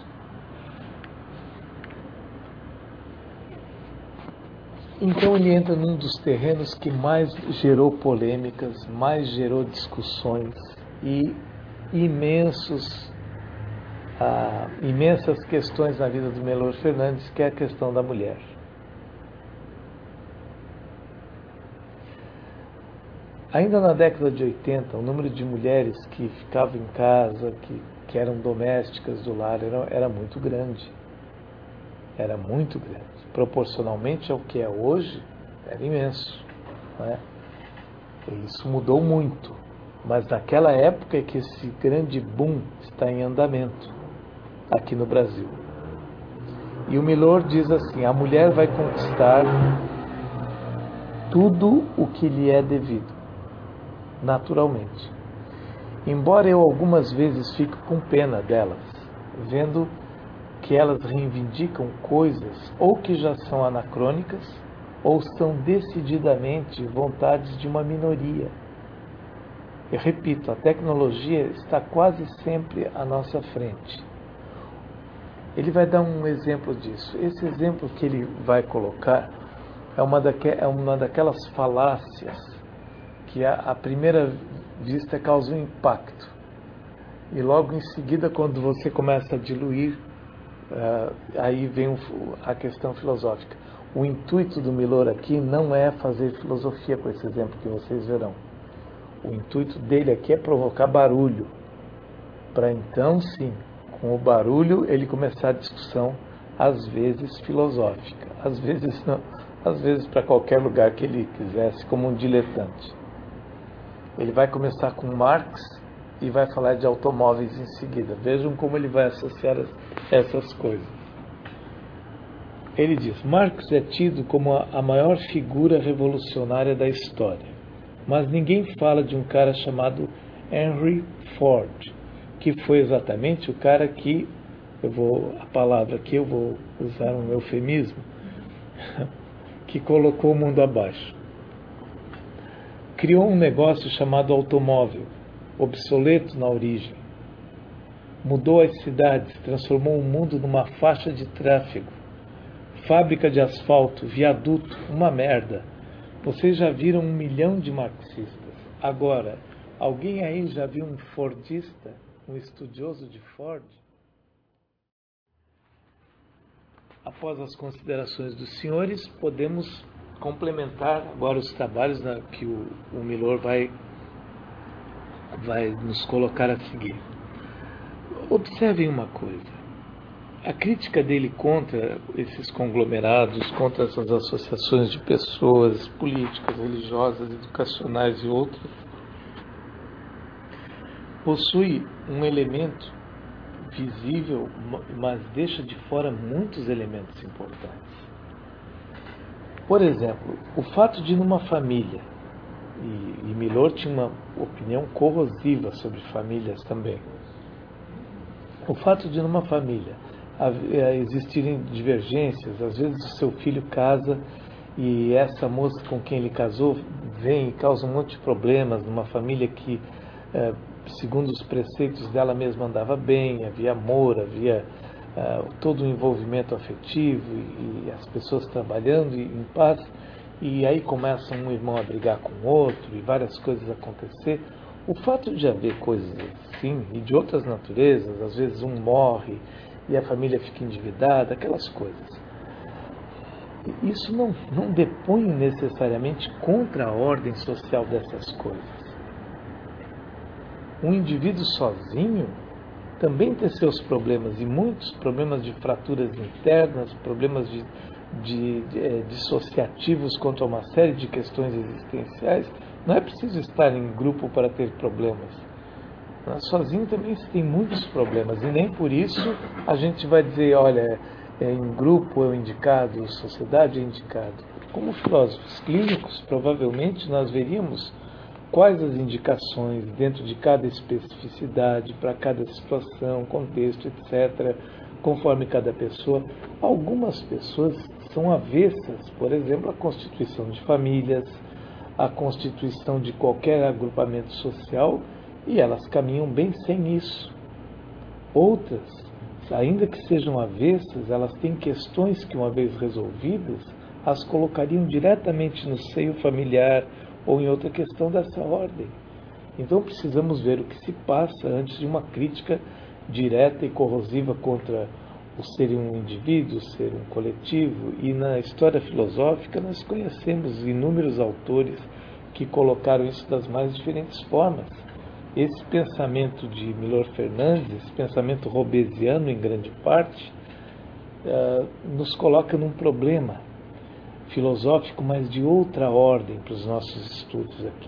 Então ele entra num dos terrenos que mais gerou polêmicas, mais gerou discussões e imensos, ah, imensas questões na vida do Milor Fernandes, que é a questão da mulher. Ainda na década de oitenta, o número de mulheres que ficavam em casa, que, que eram domésticas do lar, era, era muito grande. Era muito grande. Proporcionalmente ao que é hoje, era imenso. Né? E isso mudou muito. Mas naquela época é que esse grande boom está em andamento, aqui no Brasil. E o Milor diz assim: a mulher vai conquistar tudo o que lhe é devido, naturalmente. Embora eu algumas vezes fique com pena delas, vendo que elas reivindicam coisas ou que já são anacrônicas ou são decididamente vontades de uma minoria. Eu repito, a tecnologia está quase sempre à nossa frente. Ele vai dar um exemplo disso. Esse exemplo que ele vai colocar é uma, daque, é uma daquelas falácias que a, a primeira vista causa um impacto. E logo em seguida, quando você começa a diluir, Uh, aí vem o, a questão filosófica. O intuito do Milor aqui não é fazer filosofia com esse exemplo que vocês verão. O intuito dele aqui é provocar barulho, para então sim, com o barulho ele começar a discussão, às vezes filosófica, às vezes não, às vezes para qualquer lugar que ele quisesse, como um diletante. Ele vai começar com Marx e vai falar de automóveis em seguida. Vejam como ele vai associar essas coisas. Ele diz: Marx é tido como a maior figura revolucionária da história, mas ninguém fala de um cara chamado Henry Ford, que foi exatamente o cara que, eu vou, a palavra aqui eu vou usar um eufemismo, que colocou o mundo abaixo. Criou um negócio chamado automóvel, obsoleto na origem. Mudou as cidades, transformou o mundo numa faixa de tráfego. Fábrica de asfalto, viaduto, uma merda. Vocês já viram um milhão de marxistas. Agora, alguém aí já viu um fordista, um estudioso de Ford? Após as considerações dos senhores, podemos complementar agora os trabalhos, né, que o, o Milor vai, vai nos colocar a seguir. Observem uma coisa. A crítica dele contra esses conglomerados, contra essas associações de pessoas políticas, religiosas, educacionais e outras, possui um elemento visível, mas deixa de fora muitos elementos importantes. Por exemplo, o fato de numa família, e, e Milor tinha uma opinião corrosiva sobre famílias também, o fato de numa família existirem divergências, às vezes o seu filho casa e essa moça com quem ele casou vem e causa um monte de problemas numa família que, segundo os preceitos dela mesma, andava bem, havia amor, havia uh, todo o envolvimento afetivo e, e as pessoas trabalhando em paz, e aí começa um irmão a brigar com o outro e várias coisas a acontecer. O fato de haver coisas assim e de outras naturezas, às vezes um morre e a família fica endividada, aquelas coisas. Isso não, não depõe necessariamente contra a ordem social dessas coisas. Um indivíduo sozinho também tem seus problemas, e muitos problemas de fraturas internas, problemas de, de, de, dissociativos quanto a uma série de questões existenciais. Não é preciso estar em grupo para ter problemas. Sozinho também se tem muitos problemas, e nem por isso a gente vai dizer, olha, é, em grupo é indicado, sociedade é indicado. Como filósofos clínicos, provavelmente nós veríamos quais as indicações dentro de cada especificidade, para cada situação, contexto, etcétera, conforme cada pessoa. Algumas pessoas são avessas, por exemplo, à constituição de famílias, à constituição de qualquer agrupamento social, e elas caminham bem sem isso. Outras, ainda que sejam avessas, elas têm questões que, uma vez resolvidas, as colocariam diretamente no seio familiar ou em outra questão dessa ordem. Então precisamos ver o que se passa antes de uma crítica direta e corrosiva contra o ser um indivíduo, o ser um coletivo. E na história filosófica nós conhecemos inúmeros autores que colocaram isso das mais diferentes formas. Esse pensamento de Milor Fernandes, esse pensamento robesiano em grande parte, uh, nos coloca num problema filosófico, mas de outra ordem para os nossos estudos aqui.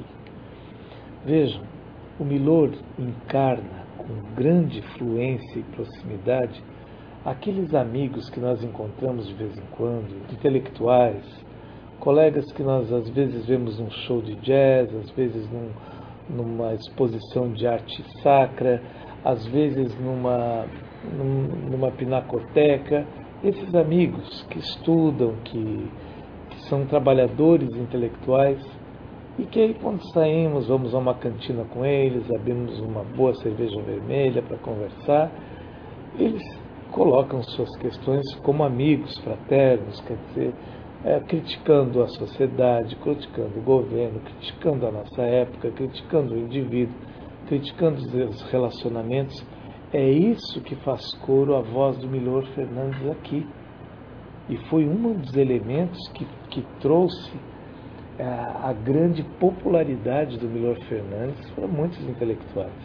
Vejam, o Milor encarna com grande fluência e proximidade aqueles amigos que nós encontramos de vez em quando, intelectuais, colegas que nós às vezes vemos num show de jazz, às vezes num numa exposição de arte sacra, às vezes numa, numa pinacoteca. Esses amigos que estudam, que, que são trabalhadores intelectuais, e que aí quando saímos, vamos a uma cantina com eles, abrimos uma boa cerveja vermelha para conversar, eles colocam suas questões como amigos fraternos, quer dizer, É, criticando a sociedade, criticando o governo, criticando a nossa época, criticando o indivíduo, criticando os relacionamentos. É isso que faz coro à voz do Milor Fernandes aqui. E foi um dos elementos que, que trouxe a, a grande popularidade do Milor Fernandes para muitos intelectuais.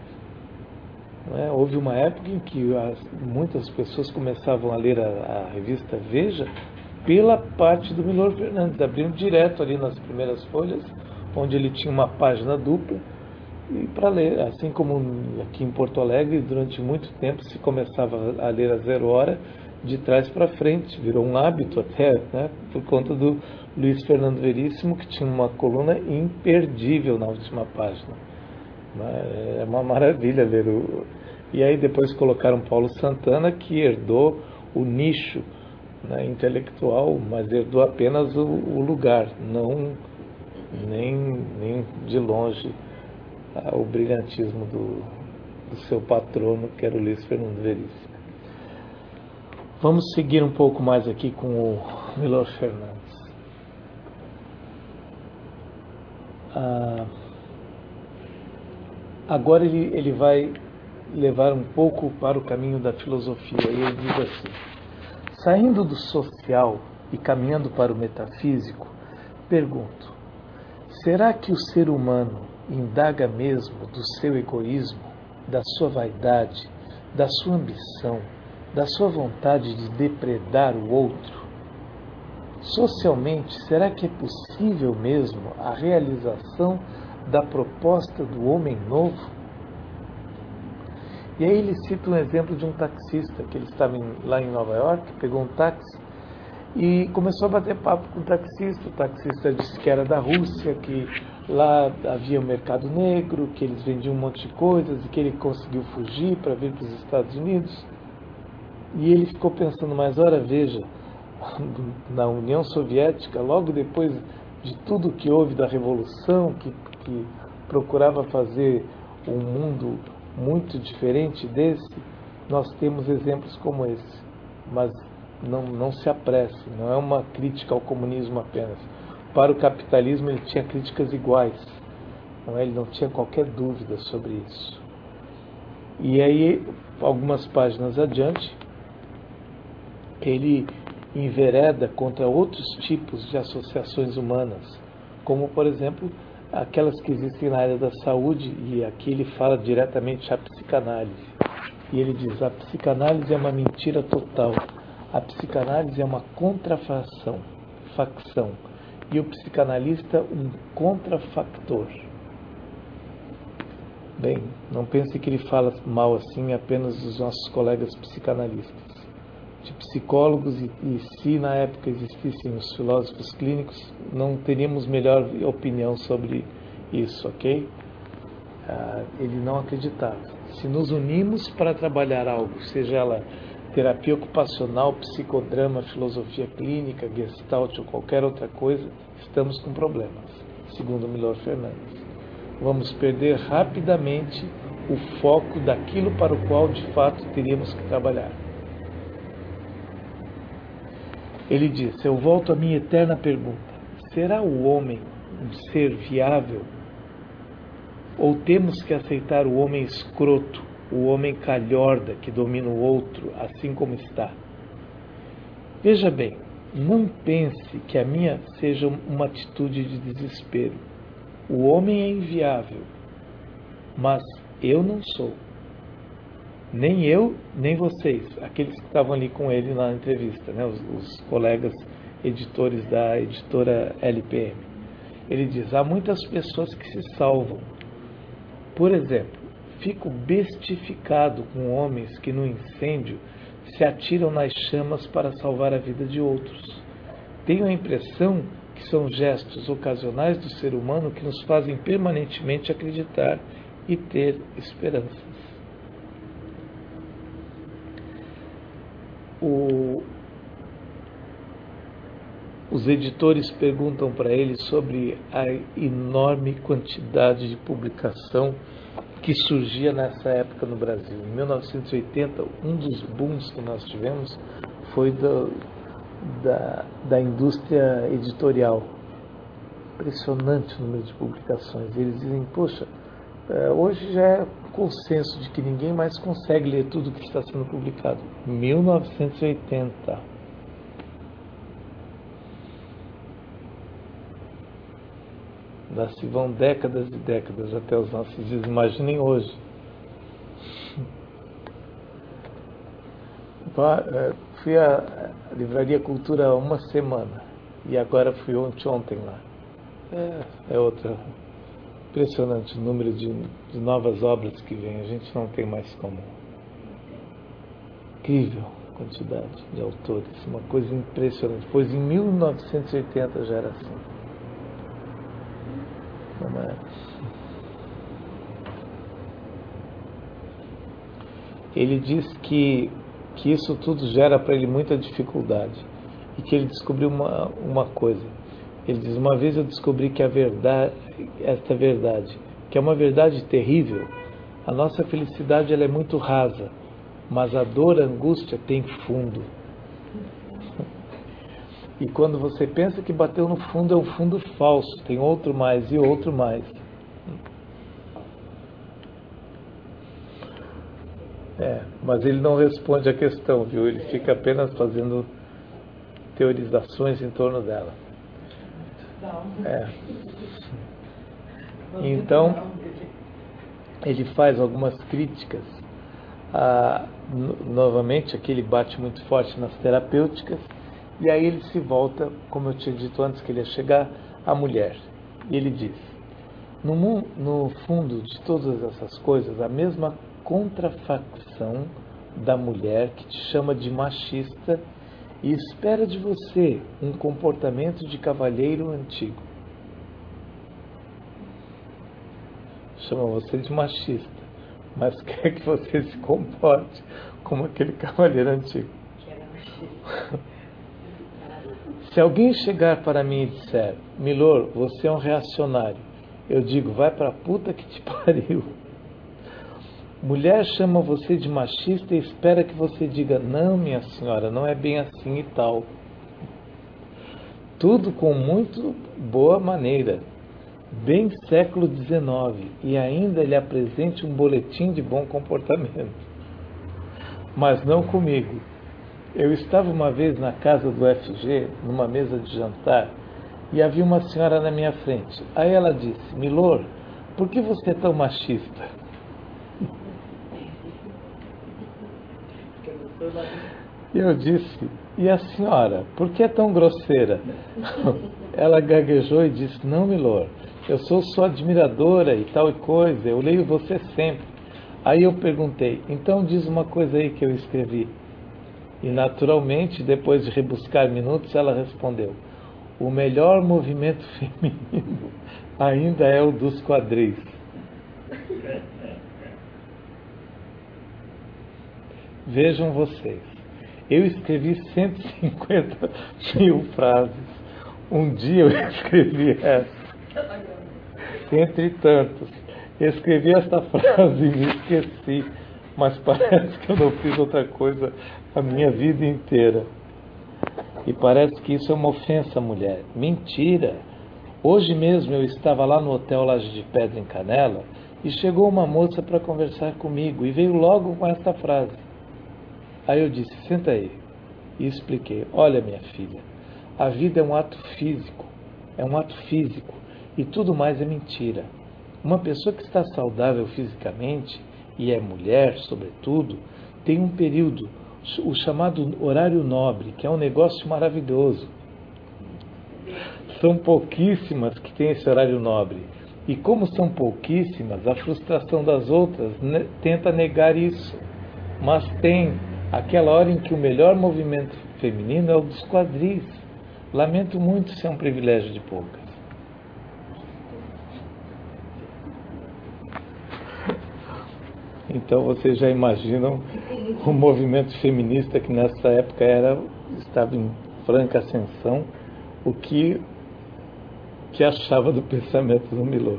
Não é? Houve uma época em que as, muitas pessoas começavam a ler a, a revista Veja pela parte do Milor Fernandes, abrindo direto ali nas primeiras folhas, onde ele tinha uma página dupla, e para ler, assim como aqui em Porto Alegre, durante muito tempo se começava a ler a zero hora, de trás para frente, virou um hábito até, né, por conta do Luiz Fernando Veríssimo, que tinha uma coluna imperdível na última página. É uma maravilha ler o... E aí depois colocaram Paulo Santana, que herdou o nicho, né, intelectual, mas herdou apenas o, o lugar, não nem, nem de longe o brilhantismo do, do seu patrono, que era o Luiz Fernando Veríssimo. Vamos seguir um pouco mais aqui com o Milor Fernandes. Ah, agora ele, ele vai levar um pouco para o caminho da filosofia, e ele diz assim: saindo do social e caminhando para o metafísico, pergunto, será que o ser humano indaga mesmo do seu egoísmo, da sua vaidade, da sua ambição, da sua vontade de depredar o outro? Socialmente, será que é possível mesmo a realização da proposta do homem novo? E aí ele cita um exemplo de um taxista, que ele estava em, lá em Nova York, pegou um táxi e começou a bater papo com o taxista. O taxista disse que era da Rússia, que lá havia um mercado negro, que eles vendiam um monte de coisas e que ele conseguiu fugir para vir para os Estados Unidos. E ele ficou pensando, mas ora, veja, na União Soviética, logo depois de tudo que houve da Revolução, que, que procurava fazer um mundo muito diferente desse, nós temos exemplos como esse. Mas não, não se apresse, não é uma crítica ao comunismo apenas. Para o capitalismo ele tinha críticas iguais, não é? Ele não tinha qualquer dúvida sobre isso. E aí, algumas páginas adiante, ele envereda contra outros tipos de associações humanas, como, por exemplo, aquelas que existem na área da saúde, e aqui ele fala diretamente a psicanálise. E ele diz, a psicanálise é uma mentira total, a psicanálise é uma contrafação, facção, e o psicanalista um contrafactor. Bem, não pense que ele fala mal assim apenas dos nossos colegas psicanalistas. De psicólogos, e, e se na época existissem os filósofos clínicos, não teríamos melhor opinião sobre isso, ok? Ah, ele não acreditava. Se nos unimos para trabalhar algo, seja ela terapia ocupacional, psicodrama, filosofia clínica, gestalt ou qualquer outra coisa, estamos com problemas, segundo Milor Fernandes. Vamos perder rapidamente o foco daquilo para o qual de fato teríamos que trabalhar. Ele diz, eu volto à minha eterna pergunta, será o homem um ser viável? Ou temos que aceitar o homem escroto, o homem calhorda que domina o outro, assim como está? Veja bem, não pense que a minha seja uma atitude de desespero. O homem é inviável, mas eu não sou. Nem eu, nem vocês, aqueles que estavam ali com ele na entrevista, né, os, os colegas editores da editora L P M. Ele diz, há muitas pessoas que se salvam. Por exemplo, fico bestificado com homens que no incêndio se atiram nas chamas para salvar a vida de outros. Tenho a impressão que são gestos ocasionais do ser humano que nos fazem permanentemente acreditar e ter esperanças. O... Os editores perguntam para ele sobre a enorme quantidade de publicação que surgia nessa época no Brasil. Em mil novecentos e oitenta, um dos booms que nós tivemos foi do, da, da indústria editorial. Impressionante o número de publicações. Eles dizem, poxa, hoje já é consenso de que ninguém mais consegue ler tudo que está sendo publicado. mil novecentos e oitenta. Lá se vão décadas e décadas até os nossos dias. Imaginem hoje. fui à Livraria Cultura há uma semana e agora fui ontem, ontem lá. É, é outra. Impressionante o número de, de novas obras que vem. A gente não tem mais como. Incrível a quantidade de autores. Uma coisa impressionante. Pois em mil novecentos e oitenta já era assim. Não é? Ele diz que, que isso tudo gera para ele muita dificuldade. E que ele descobriu uma, uma coisa. Ele diz, uma vez eu descobri que a verdade, esta verdade, que é uma verdade terrível, a nossa felicidade ela é muito rasa, mas a dor, a angústia tem fundo. E quando você pensa que bateu no fundo, é um fundo falso, tem outro mais e outro mais. É, mas ele não responde a questão, viu? Ele fica apenas fazendo teorizações em torno dela. É. Então, ele faz algumas críticas. Ah, no, novamente, aqui ele bate muito forte nas terapêuticas, e aí ele se volta, como eu tinha dito antes que ele ia chegar, à mulher. E ele diz, no, no fundo de todas essas coisas, a mesma contrafacção da mulher que te chama de machista e espera de você um comportamento de cavalheiro antigo. Chama você de machista, mas quer que você se comporte como aquele cavalheiro antigo. Se alguém chegar para mim e disser, Milor, você é um reacionário, eu digo, vai pra puta que te pariu. Mulher chama você de machista e espera que você diga, não, minha senhora, não é bem assim e tal. Tudo com muito boa maneira, bem século dezenove, e ainda lhe apresente um boletim de bom comportamento. Mas não comigo. Eu estava uma vez na casa do F G, numa mesa de jantar, e havia uma senhora na minha frente. Aí ela disse, Milor, por que você é tão machista? E eu disse, e a senhora, por que é tão grosseira? Ela gaguejou e disse, não, Milor, eu sou sua admiradora e tal e coisa, eu leio você sempre. Aí eu perguntei, então diz uma coisa aí que eu escrevi. E naturalmente, depois de rebuscar minutos, ela respondeu, o melhor movimento feminino ainda é o dos quadris. Vejam vocês, eu escrevi cento e cinquenta mil frases. Um dia eu escrevi essa. Entre tantos, escrevi esta frase e me esqueci, mas parece que eu não fiz outra coisa a minha vida inteira. E parece que isso é uma ofensa à mulher. Mentira! Hoje mesmo eu estava lá no Hotel Laje de Pedra em Canela e chegou uma moça para conversar comigo e veio logo com esta frase. Aí eu disse, senta aí. E expliquei, olha minha filha, a vida é um ato físico, é um ato físico e tudo mais é mentira. Uma pessoa que está saudável fisicamente, e é mulher sobretudo, tem um período, o chamado horário nobre, que é um negócio maravilhoso. São pouquíssimas que têm esse horário nobre. E como são pouquíssimas, a frustração das outras ne- tenta negar isso. Mas tem aquela hora em que o melhor movimento feminino é o dos quadris. Lamento muito se é um privilégio de poucas. Então vocês já imaginam o movimento feminista que nessa época era, estava em franca ascensão, o que, que achava do pensamento do Milor.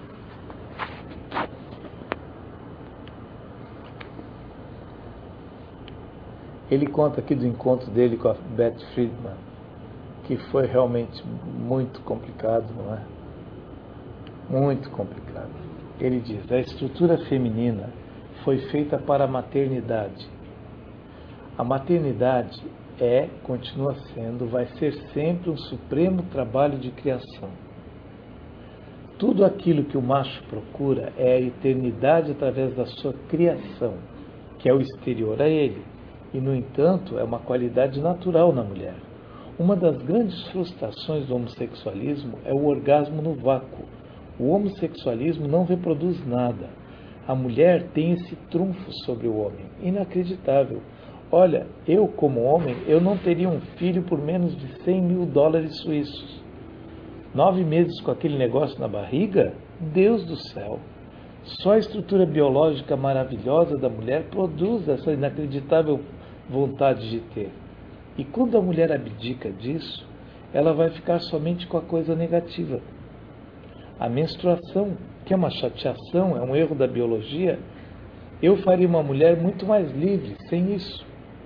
Ele conta aqui do encontro dele com a Beth Friedman, que foi realmente muito complicado, não é? Muito complicado. Ele diz, a estrutura feminina foi feita para a maternidade. A maternidade é, continua sendo, vai ser sempre um supremo trabalho de criação. Tudo aquilo que o macho procura é a eternidade através da sua criação, que é o exterior a ele. E, no entanto, é uma qualidade natural na mulher. Uma das grandes frustrações do homossexualismo é o orgasmo no vácuo. O homossexualismo não reproduz nada. A mulher tem esse trunfo sobre o homem, inacreditável. Olha, eu como homem, eu não teria um filho por menos de cem mil dólares suíços. Nove meses com aquele negócio na barriga? Deus do céu! Só a estrutura biológica maravilhosa da mulher produz essa inacreditável vontade de ter. E quando a mulher abdica disso, ela vai ficar somente com a coisa negativa. A menstruação, que é uma chateação, é um erro da biologia, eu faria uma mulher muito mais livre sem isso.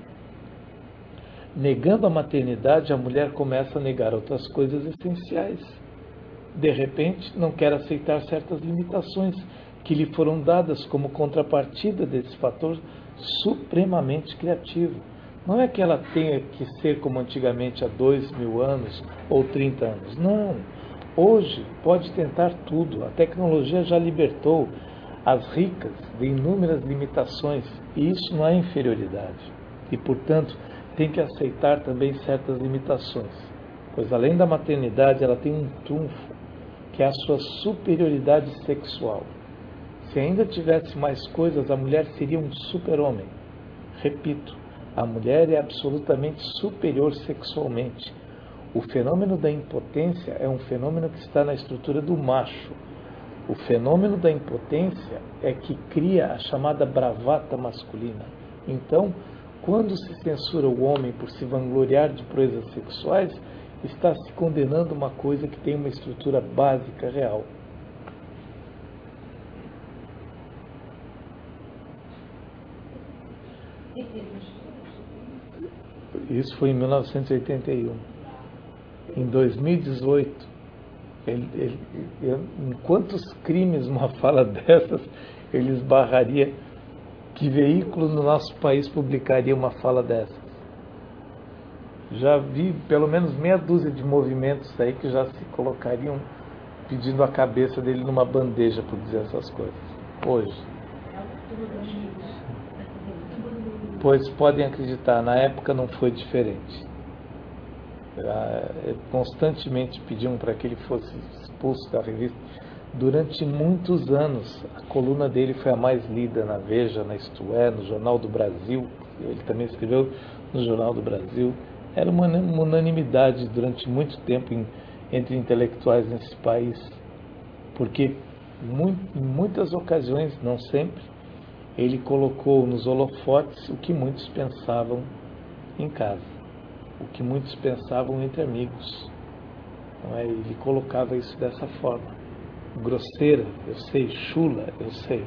Negando a maternidade, a mulher começa a negar outras coisas essenciais. De repente, não quer aceitar certas limitações que lhe foram dadas como contrapartida desse fator supremamente criativo. Não é que ela tenha que ser como antigamente há dois mil anos ou trinta anos. Não. Hoje pode tentar tudo. A tecnologia já libertou as ricas de inúmeras limitações. E isso não é inferioridade. E, portanto, tem que aceitar também certas limitações. Pois, além da maternidade, ela tem um trunfo, que é a sua superioridade sexual. Se ainda tivesse mais coisas, a mulher seria um super-homem. Repito, a mulher é absolutamente superior sexualmente. O fenômeno da impotência é um fenômeno que está na estrutura do macho. O fenômeno da impotência é que cria a chamada bravata masculina. Então, quando se censura o homem por se vangloriar de proezas sexuais, está se condenando uma coisa que tem uma estrutura básica real. Isso foi em mil novecentos e oitenta e um. Em dois mil e dezoito, ele, ele, ele, em quantos crimes uma fala dessas ele esbarraria? Que veículo no nosso país publicaria uma fala dessas? Já vi pelo menos meia dúzia de movimentos aí que já se colocariam pedindo a cabeça dele numa bandeja por dizer essas coisas. Hoje. Pois podem acreditar, na época não foi diferente. Constantemente pediam para que ele fosse expulso da revista. Durante muitos anos, a coluna dele foi a mais lida na Veja, na Isto É, no Jornal do Brasil. Ele também escreveu no Jornal do Brasil. Era uma unanimidade durante muito tempo em, entre intelectuais nesse país, porque muito, em muitas ocasiões, não sempre, ele colocou nos holofotes o que muitos pensavam em casa, o que muitos pensavam entre amigos. Não é? Ele colocava isso dessa forma. Grosseira, eu sei, chula, eu sei.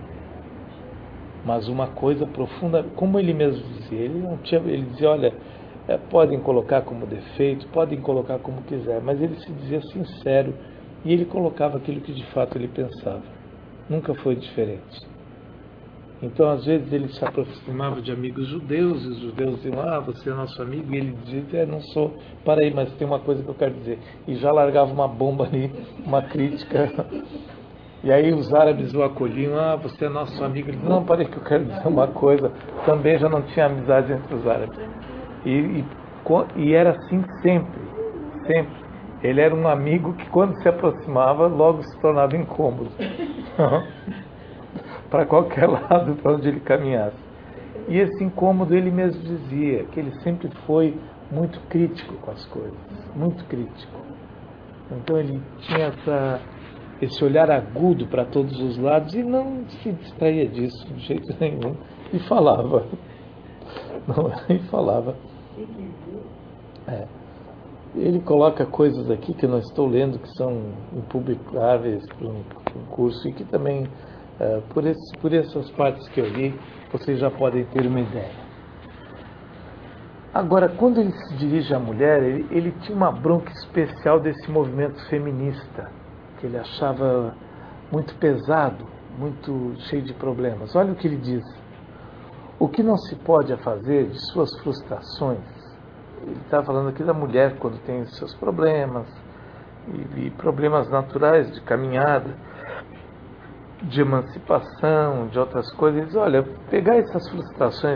Mas uma coisa profunda, como ele mesmo dizia, ele não tinha, ele dizia, olha, é, podem colocar como defeito, podem colocar como quiser, mas ele se dizia sincero e ele colocava aquilo que de fato ele pensava. Nunca foi diferente. Então, às vezes, ele se aproximava de amigos judeus, e os judeus diziam, ah, você é nosso amigo, e ele dizia, é, não sou, para aí, mas tem uma coisa que eu quero dizer. E já largava uma bomba ali, uma crítica. E aí os árabes o acolhiam, ah, você é nosso amigo. Ele disse, não, para aí que eu quero dizer uma coisa. Também já não tinha amizade entre os árabes. E, e, e era assim sempre, sempre. Ele era um amigo que, quando se aproximava, logo se tornava incômodo. Para qualquer lado, para onde ele caminhasse. E esse incômodo ele mesmo dizia, que ele sempre foi muito crítico com as coisas, muito crítico. Então ele tinha essa, esse olhar agudo para todos os lados e não se distraía disso de jeito nenhum. E falava. Não, e falava. É. Ele coloca coisas aqui que eu não estou lendo, que são impublicáveis para um curso e que também... Uh, por, esse, por essas partes que eu li, vocês já podem ter uma ideia. Agora, quando ele se dirige à mulher, ele, ele tinha uma bronca especial desse movimento feminista, que ele achava muito pesado, muito cheio de problemas. Olha o que ele diz. O que não se pode é fazer de suas frustrações. Ele está falando aqui da mulher quando tem seus problemas, e, e problemas naturais de caminhada, de emancipação, de outras coisas. Olha, pegar essas frustrações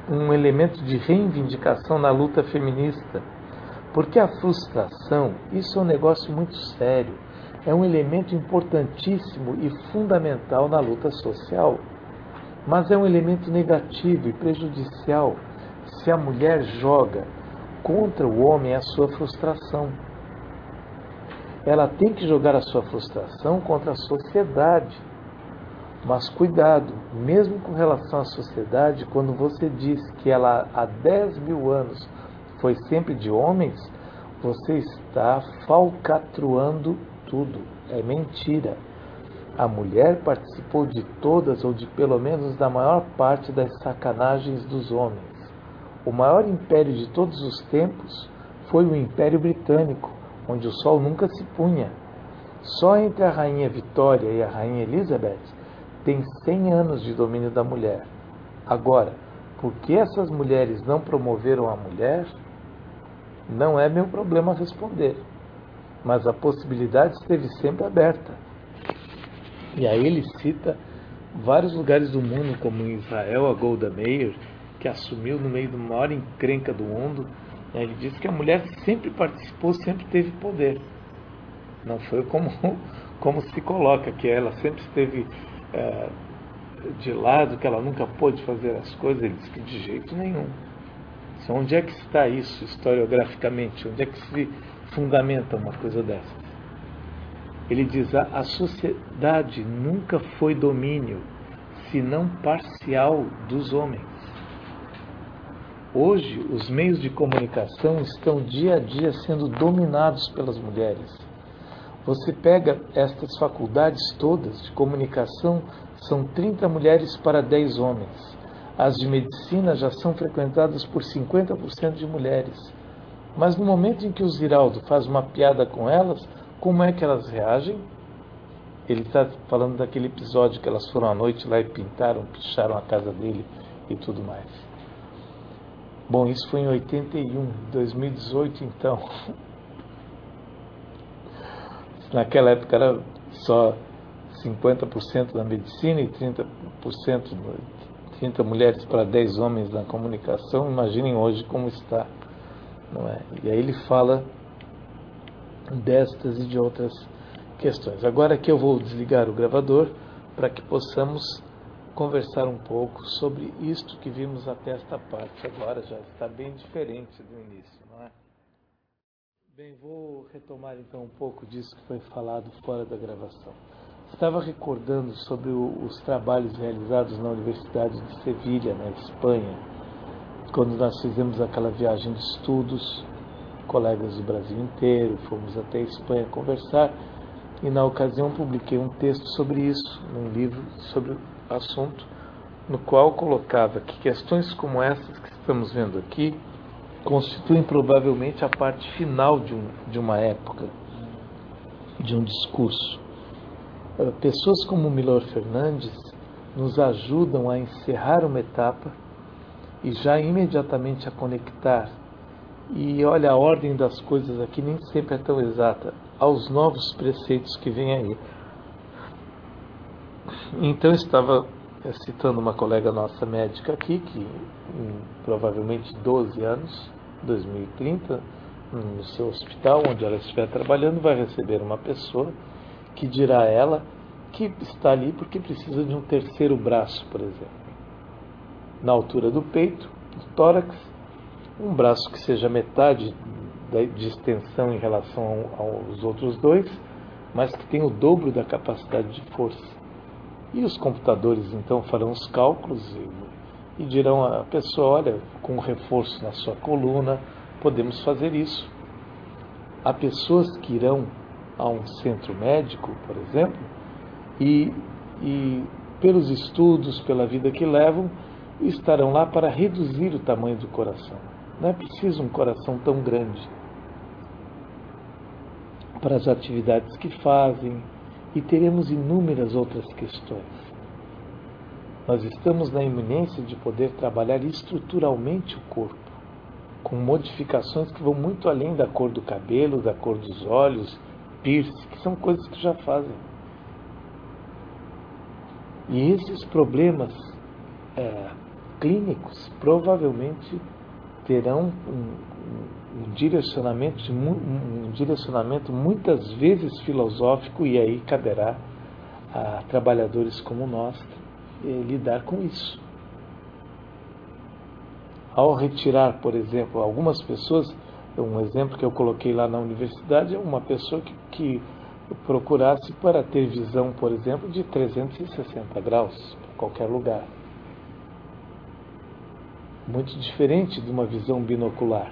um elemento de reivindicação na luta feminista, porque a frustração, isso é um negócio muito sério, é um elemento importantíssimo e fundamental na luta social, mas é um elemento negativo e prejudicial se a mulher joga contra o homem a sua frustração. Ela tem que jogar a sua frustração contra a sociedade. Mas cuidado, mesmo com relação à sociedade, quando você diz que ela há dez mil anos foi sempre de homens, você está falcatruando tudo. É mentira. A mulher participou de todas, ou de pelo menos da maior parte das sacanagens dos homens. O maior império de todos os tempos foi o Império Britânico, onde o sol nunca se punha. Só entre a rainha Vitória e a rainha Elizabeth tem cem anos de domínio da mulher. Agora, por que essas mulheres não promoveram a mulher? Não é meu problema responder, mas a possibilidade esteve sempre aberta. E aí ele cita vários lugares do mundo, como em Israel, a Golda Meir, que assumiu no meio da maior encrenca do mundo. Ele diz que a mulher sempre participou, sempre teve poder. Não foi como, como se coloca, que ela sempre esteve é, de lado, que ela nunca pôde fazer as coisas. Ele diz que de jeito nenhum. Então, onde é que está isso historiograficamente? Onde é que se fundamenta uma coisa dessas? Ele diz, a, a sociedade nunca foi domínio, senão parcial, dos homens. Hoje, os meios de comunicação estão dia a dia sendo dominados pelas mulheres. Você pega estas faculdades todas de comunicação, são trinta mulheres para dez homens. As de medicina já são frequentadas por cinquenta por cento de mulheres. Mas no momento em que o Ziraldo faz uma piada com elas, como é que elas reagem? Ele está falando daquele episódio que elas foram à noite lá e pintaram, picharam a casa dele e tudo mais. Bom, isso foi em oitenta e um, dois mil e dezoito então. Naquela época era só cinquenta por cento da medicina e trinta por cento, trinta mulheres para dez homens na comunicação. Imaginem hoje como está, não é? E aí ele fala destas e de outras questões. Agora que eu vou desligar o gravador para que possamos conversar um pouco sobre isto que vimos até esta parte. Agora já está bem diferente do início, não é? Bem, vou retomar então um pouco disso que foi falado fora da gravação. Estava recordando sobre o, os trabalhos realizados na Universidade de Sevilha, na Espanha, quando nós fizemos aquela viagem de estudos, colegas do Brasil inteiro, fomos até a Espanha conversar, e na ocasião publiquei um texto sobre isso, num livro sobre o assunto, no qual colocava que questões como essas que estamos vendo aqui constituem provavelmente a parte final de, um, de uma época, de um discurso. Pessoas como Milor Fernandes nos ajudam a encerrar uma etapa e já imediatamente a conectar. E olha, a ordem das coisas aqui nem sempre é tão exata, aos novos preceitos que vêm aí. Então eu estava citando uma colega nossa médica aqui, que em provavelmente doze anos, dois mil e trinta, no seu hospital, onde ela estiver trabalhando, vai receber uma pessoa que dirá a ela que está ali porque precisa de um terceiro braço, por exemplo. Na altura do peito, do tórax, um braço que seja metade de extensão em relação aos outros dois, mas que tenha o dobro da capacidade de força. E os computadores então farão os cálculos e, e dirão à pessoa, olha, com reforço na sua coluna, podemos fazer isso. Há pessoas que irão a um centro médico, por exemplo, e, e pelos estudos, pela vida que levam, estarão lá para reduzir o tamanho do coração. Não é preciso um coração tão grande para as atividades que fazem, e teremos inúmeras outras questões. Nós estamos na iminência de poder trabalhar estruturalmente o corpo, com modificações que vão muito além da cor do cabelo, da cor dos olhos, piercing, que são coisas que já fazem. E esses problemas é, clínicos provavelmente terão um, um, direcionamento, um, um direcionamento muitas vezes filosófico, e aí caberá a trabalhadores como nós eh, lidar com isso. Ao retirar, por exemplo, algumas pessoas, um exemplo que eu coloquei lá na universidade é uma pessoa que, que procurasse para ter visão, por exemplo, de trezentos e sessenta graus, para qualquer lugar. Muito diferente de uma visão binocular.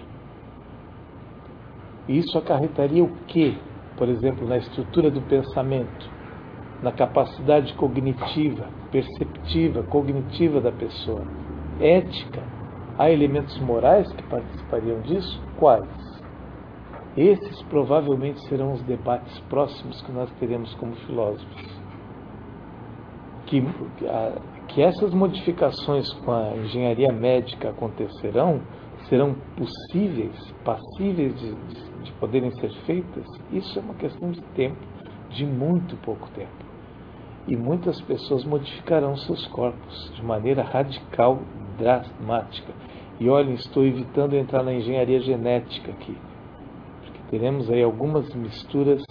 Isso acarretaria o quê? Por exemplo, na estrutura do pensamento, na capacidade cognitiva, perceptiva, cognitiva da pessoa, ética. Há elementos morais que participariam disso? Quais? Esses provavelmente serão os debates próximos que nós teremos como filósofos. Que, que essas modificações com a engenharia médica acontecerão, serão possíveis, passíveis de, de, de poderem ser feitas, isso é uma questão de tempo, de muito pouco tempo. E muitas pessoas modificarão seus corpos de maneira radical, dramática. E olhem, estou evitando entrar na engenharia genética aqui, porque teremos aí algumas misturas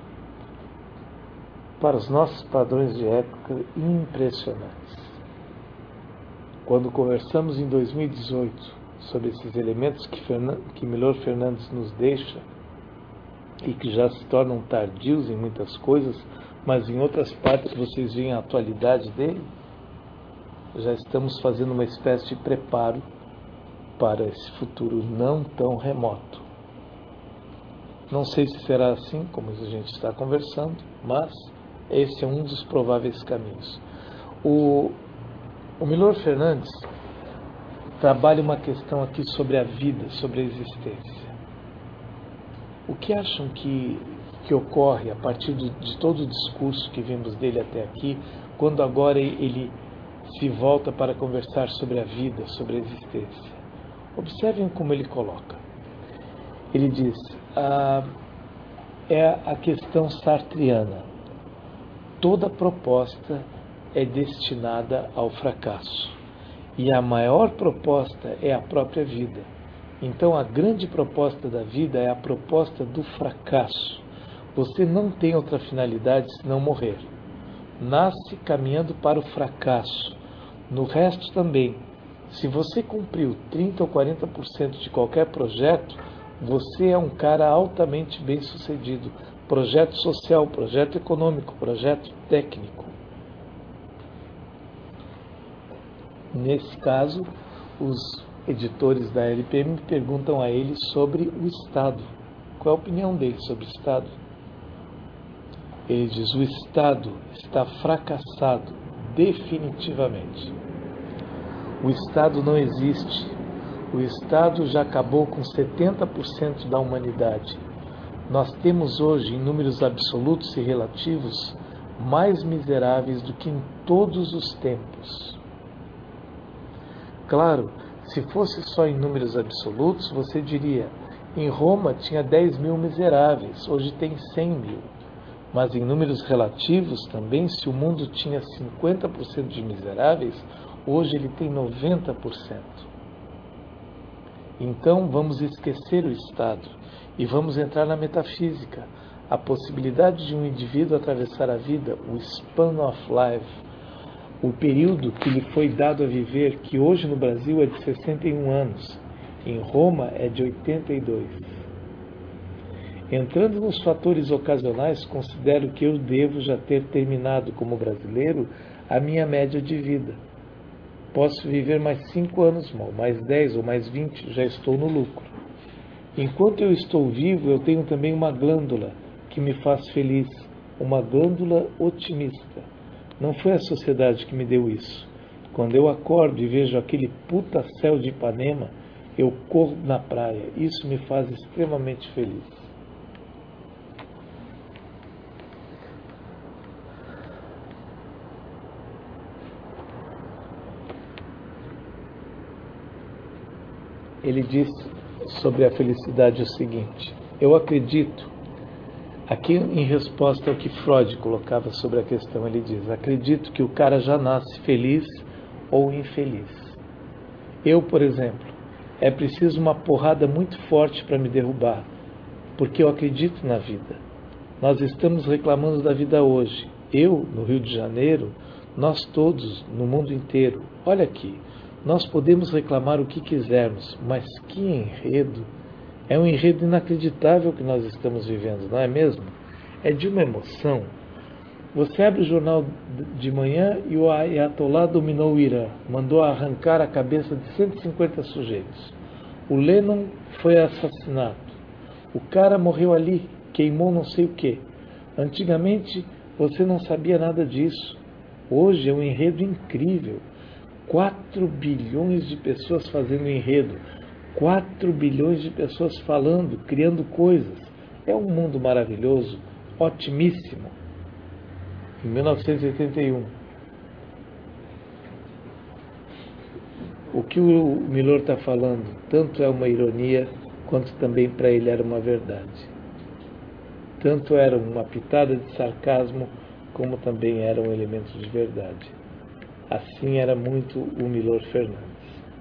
para os nossos padrões de época impressionantes. Quando conversamos em dois mil e dezoito sobre esses elementos que, Fern... que Milor Fernandes nos deixa e que já se tornam tardios em muitas coisas, mas em outras partes vocês veem a atualidade dele, já estamos fazendo uma espécie de preparo para esse futuro não tão remoto. Não sei se será assim, como a gente está conversando, mas esse é um dos prováveis caminhos. O, o Milor Fernandes trabalha uma questão aqui sobre a vida, sobre a existência. O que acham que, que ocorre a partir de, de todo o discurso que vimos dele até aqui, quando agora ele se volta para conversar sobre a vida, sobre a existência? Observem como ele coloca. Ele diz, ah, é a questão sartriana. Toda proposta é destinada ao fracasso. E a maior proposta é a própria vida. Então a grande proposta da vida é a proposta do fracasso. Você não tem outra finalidade senão morrer. Nasce caminhando para o fracasso. No resto também. Se você cumpriu trinta ou quarenta por cento de qualquer projeto, você é um cara altamente bem-sucedido. Projeto social, projeto econômico, projeto técnico. Nesse caso, os editores da L P M perguntam a ele sobre o Estado. Qual é a opinião dele sobre o Estado? Ele diz, o Estado está fracassado definitivamente. O Estado não existe. O Estado já acabou com setenta por cento da humanidade. Nós temos hoje, em números absolutos e relativos, mais miseráveis do que em todos os tempos. Claro, se fosse só em números absolutos, você diria, em Roma tinha dez mil miseráveis, hoje tem cem mil. Mas em números relativos também, se o mundo tinha cinquenta por cento de miseráveis, hoje ele tem noventa por cento. Então vamos esquecer o Estado e vamos entrar na metafísica. A possibilidade de um indivíduo atravessar a vida, o span of life, o período que lhe foi dado a viver, que hoje no Brasil é de sessenta e um anos, em Roma é de oitenta e dois. Entrando nos fatores ocasionais, considero que eu devo já ter terminado como brasileiro a minha média de vida. Posso viver mais cinco anos, mal, mais dez ou mais vinte, já estou no lucro. Enquanto eu estou vivo, eu tenho também uma glândula que me faz feliz, uma glândula otimista. Não foi a sociedade que me deu isso. Quando eu acordo e vejo aquele puta céu de Ipanema, eu corro na praia. Isso me faz extremamente feliz. Ele diz sobre a felicidade o seguinte: eu acredito, aqui em resposta ao que Freud colocava sobre a questão, ele diz, acredito que o cara já nasce feliz ou infeliz. Eu, por exemplo, é preciso uma porrada muito forte para me derrubar, porque eu acredito na vida. Nós estamos reclamando da vida hoje. Eu, no Rio de Janeiro, nós todos, no mundo inteiro. Olha aqui, nós podemos reclamar o que quisermos, mas que enredo! É um enredo inacreditável que nós estamos vivendo, não é mesmo? É de uma emoção. Você abre o jornal de manhã e o Ayatollah dominou o Irã, mandou arrancar a cabeça de cento e cinquenta sujeitos. O Lennon foi assassinado. O cara morreu ali, queimou não sei o quê. Antigamente você não sabia nada disso. Hoje é um enredo incrível. quatro bilhões de pessoas fazendo enredo. quatro bilhões de pessoas falando, criando coisas. É um mundo maravilhoso, otimíssimo. Em mil novecentos e oitenta e um. O que o Milor está falando, tanto é uma ironia, quanto também para ele era uma verdade. Tanto era uma pitada de sarcasmo, como também era um elemento de verdade. Assim era muito o Milor Fernandes.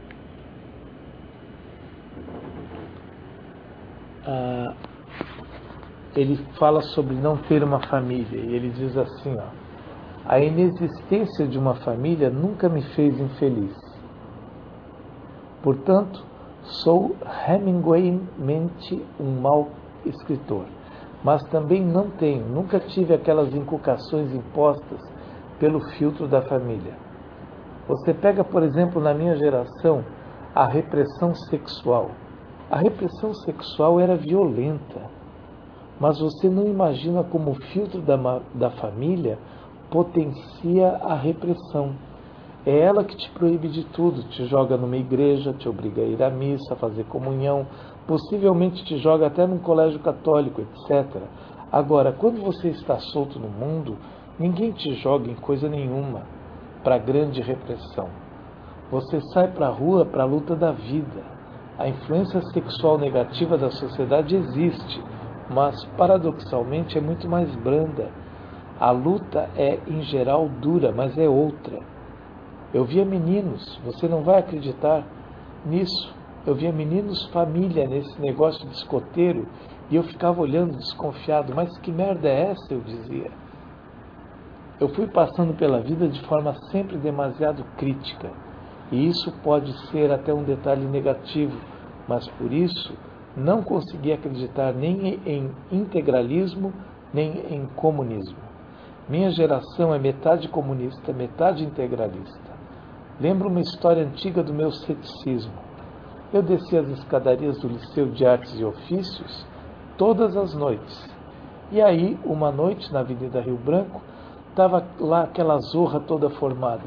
Ah, ele fala sobre não ter uma família, e ele diz assim, ó, a inexistência de uma família nunca me fez infeliz. Portanto, sou Hemingwaymente um mau escritor, mas também não tenho, nunca tive aquelas inculcações impostas pelo filtro da família. Você pega, por exemplo, na minha geração, a repressão sexual. A repressão sexual era violenta, mas você não imagina como o filtro da, da família potencia a repressão. É ela que te proíbe de tudo, te joga numa igreja, te obriga a ir à missa, a fazer comunhão, possivelmente te joga até num colégio católico, etcétera. Agora, quando você está solto no mundo, ninguém te joga em coisa nenhuma para grande repressão. Você sai para a rua para a luta da vida. A influência sexual negativa da sociedade existe, mas paradoxalmente é muito mais branda. A luta é, em geral, dura, mas é outra. Eu via meninos, você não vai acreditar nisso, eu via meninos família nesse negócio de escoteiro e eu ficava olhando desconfiado, mas que merda é essa, eu dizia. Eu fui passando pela vida de forma sempre demasiado crítica e isso pode ser até um detalhe negativo, mas por isso não consegui acreditar nem em integralismo, nem em comunismo. Minha geração é metade comunista, metade integralista. Lembro uma história antiga do meu ceticismo. Eu descia as escadarias do Liceu de Artes e Ofícios todas as noites. E aí, uma noite, na Avenida Rio Branco, estava lá aquela zorra toda formada.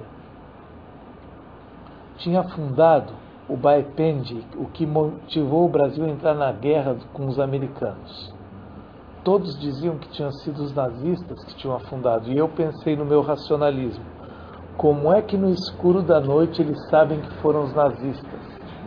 Tinha afundado o Baipendi, o que motivou o Brasil a entrar na guerra com os americanos. Todos diziam que tinham sido os nazistas que tinham afundado, e eu pensei no meu racionalismo. Como é que no escuro da noite eles sabem que foram os nazistas?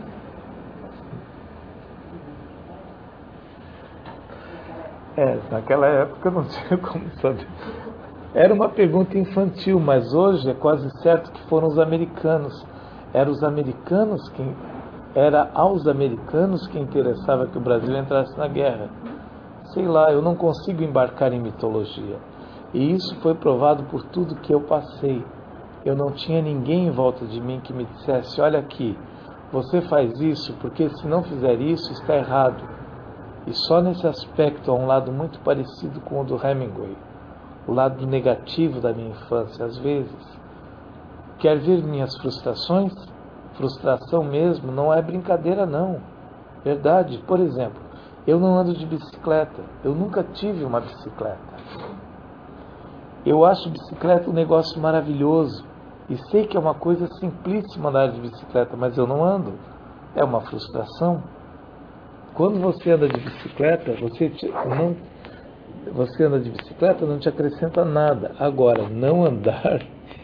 É, naquela época eu não tinha como saber. Era uma pergunta infantil, mas hoje é quase certo que foram os americanos. Era os americanos que era aos americanos que interessava que o Brasil entrasse na guerra. Sei lá, eu não consigo embarcar em mitologia. E isso foi provado por tudo que eu passei. Eu não tinha ninguém em volta de mim que me dissesse, olha aqui, você faz isso porque se não fizer isso está errado. E só nesse aspecto há um lado muito parecido com o do Hemingway, o lado negativo da minha infância, às vezes. Quer ver minhas frustrações? Frustração mesmo, não é brincadeira não. Verdade, por exemplo, eu não ando de bicicleta, eu nunca tive uma bicicleta. Eu acho bicicleta um negócio maravilhoso e sei que é uma coisa simplíssima andar de bicicleta, mas eu não ando. É uma frustração. Quando você anda de bicicleta, você, te, não, você anda de bicicleta não te acrescenta nada. Agora, não andar...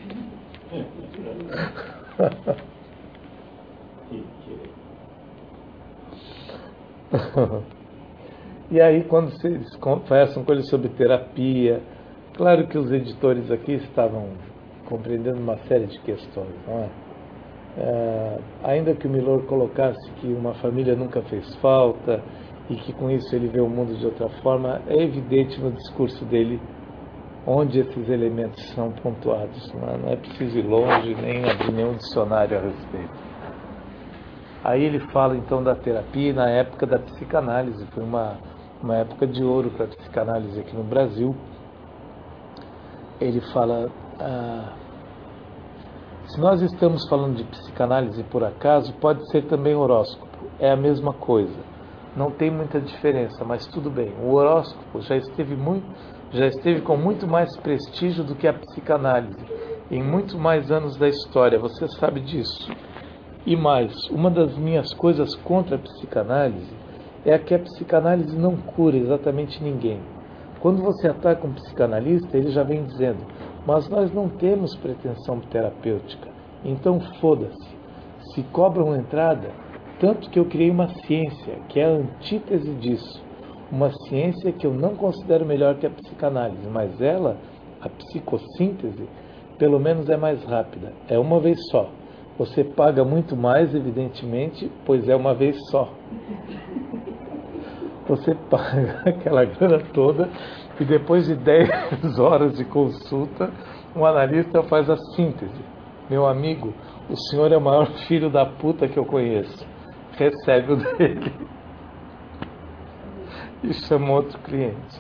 E aí, quando vocês conversam com eles sobre terapia, claro que os editores aqui estavam compreendendo uma série de questões, não é? É, ainda que o Milor colocasse que uma família nunca fez falta e que com isso ele vê o mundo de outra forma, é evidente no discurso dele onde esses elementos são pontuados. Não é, não é preciso ir longe nem abrir nenhum dicionário a respeito. Aí ele fala então da terapia na época da psicanálise. Foi uma, uma época de ouro para a psicanálise aqui no Brasil. Ele fala... Ah, se nós estamos falando de psicanálise por acaso, pode ser também horóscopo. É a mesma coisa. Não tem muita diferença, mas tudo bem. O horóscopo já esteve, muito, já esteve com muito mais prestígio do que a psicanálise, em muito mais anos da história. Você sabe disso. E mais, uma das minhas coisas contra a psicanálise é que a psicanálise não cura exatamente ninguém. Quando você ataca um psicanalista, ele já vem dizendo: mas nós não temos pretensão terapêutica, então foda-se. Se cobram entrada, tanto que eu criei uma ciência que é a antítese disso. Uma ciência que eu não considero melhor que a psicanálise, mas ela, a psicossíntese, pelo menos é mais rápida. É uma vez só. Você paga muito mais, evidentemente, pois é uma vez só. Você paga aquela grana toda e depois de dez horas de consulta, um analista faz a síntese. Meu amigo, o senhor é o maior filho da puta que eu conheço. Recebe o dele. E chama outro cliente.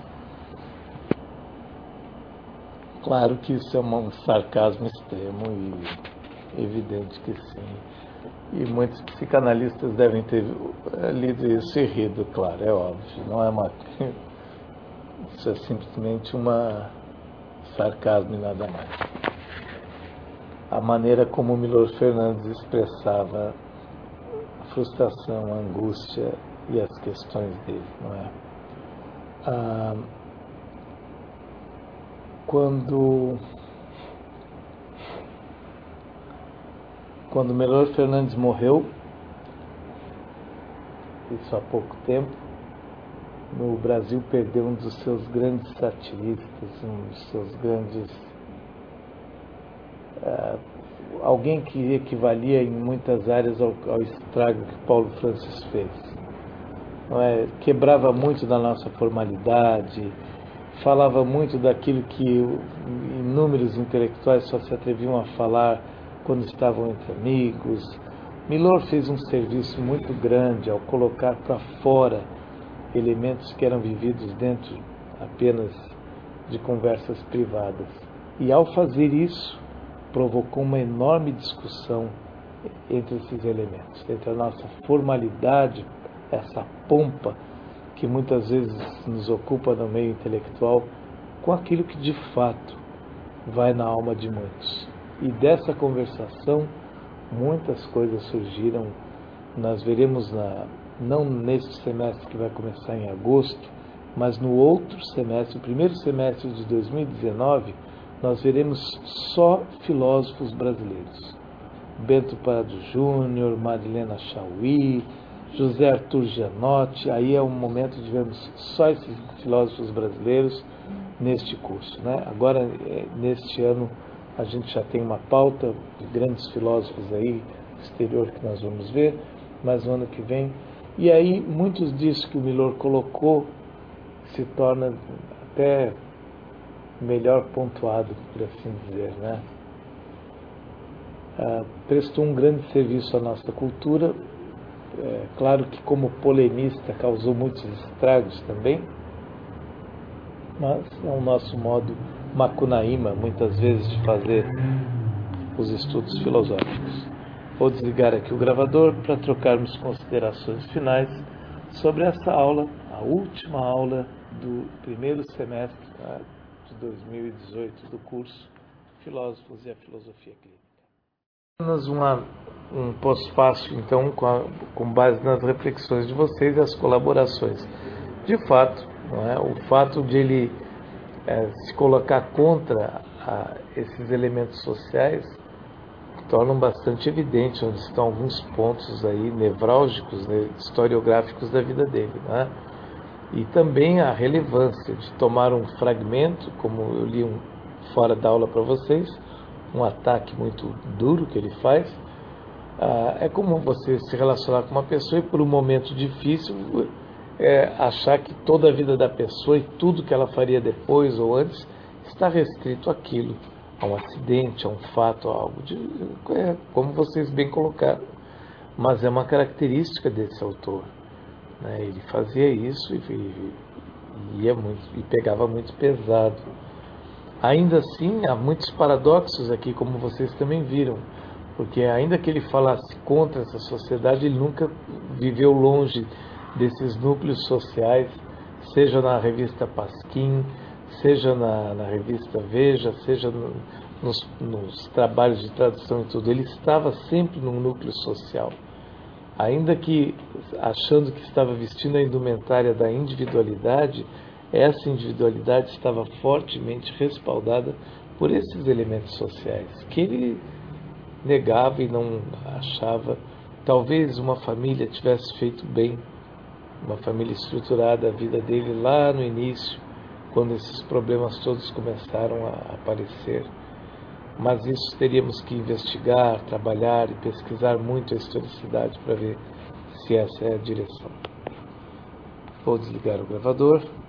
Claro que isso é um sarcasmo extremo e evidente que sim. E muitos psicanalistas devem ter lido isso e rido, claro, é óbvio. Não é uma... Isso é simplesmente uma sarcasmo e nada mais. A maneira como o Milor Fernandes expressava a frustração, a angústia e as questões dele, não é? Ah, quando... Quando Milor Fernandes morreu, isso há pouco tempo, no Brasil perdeu um dos seus grandes satiristas, um dos seus grandes... Uh, alguém que equivalia em muitas áreas ao, ao estrago que Paulo Francis fez. Não é? Quebrava muito da nossa formalidade, falava muito daquilo que inúmeros intelectuais só se atreviam a falar quando estavam entre amigos. Milor fez um serviço muito grande ao colocar para fora elementos que eram vividos dentro apenas de conversas privadas. E ao fazer isso, provocou uma enorme discussão entre esses elementos, entre a nossa formalidade, essa pompa que muitas vezes nos ocupa no meio intelectual, com aquilo que de fato vai na alma de muitos. E dessa conversação, muitas coisas surgiram. Nós veremos, na, não neste semestre que vai começar em agosto, mas no outro semestre, o primeiro semestre de dois mil e dezenove, nós veremos só filósofos brasileiros. Bento Prado Júnior, Marilena Chauí, José Arthur Gianotti. Aí é um momento de vermos só esses filósofos brasileiros neste curso, né? Agora, neste ano, a gente já tem uma pauta de grandes filósofos aí, exterior, que nós vamos ver, mas no ano que vem. E aí, muitos disso que o Milor colocou se torna até melhor pontuado, por assim dizer, né? Ah, prestou um grande serviço à nossa cultura. É, claro que como polemista causou muitos estragos também, mas é o nosso modo macunaíma, muitas vezes, de fazer os estudos filosóficos. Vou desligar aqui o gravador para trocarmos considerações finais sobre essa aula, a última aula do primeiro semestre, tá, de dois mil e dezoito do curso Filósofos e a Filosofia Clínica. Apenas uma, um pós-fácil, então, com, a, com base nas reflexões de vocês e as colaborações. De fato, não é? O fato de ele é, se colocar contra a, esses elementos sociais tornam bastante evidente onde estão alguns pontos aí nevrálgicos, né, historiográficos da vida dele, né? E também a relevância de tomar um fragmento, como eu li um, fora da aula para vocês, um ataque muito duro que ele faz, Ah, é comum você se relacionar com uma pessoa e por um momento difícil é, achar que toda a vida da pessoa e tudo que ela faria depois ou antes está restrito àquilo, a um acidente, a um fato, a algo de, é, como vocês bem colocaram. Mas é uma característica desse autor, né? Ele fazia isso e, e, e ia muito, e pegava muito pesado. Ainda assim, há muitos paradoxos aqui, como vocês também viram, porque ainda que ele falasse contra essa sociedade, ele nunca viveu longe desses núcleos sociais, seja na revista Pasquim, seja na, na revista Veja, seja no, nos, nos trabalhos de tradução e tudo. Ele estava sempre num núcleo social. Ainda que achando que estava vestindo a indumentária da individualidade, essa individualidade estava fortemente respaldada por esses elementos sociais, que ele negava e não achava. Talvez uma família tivesse feito bem, uma família estruturada a vida dele lá no início, quando esses problemas todos começaram a aparecer. Mas isso teríamos que investigar, trabalhar e pesquisar muito a historicidade para ver se essa é a direção. Vou desligar o gravador.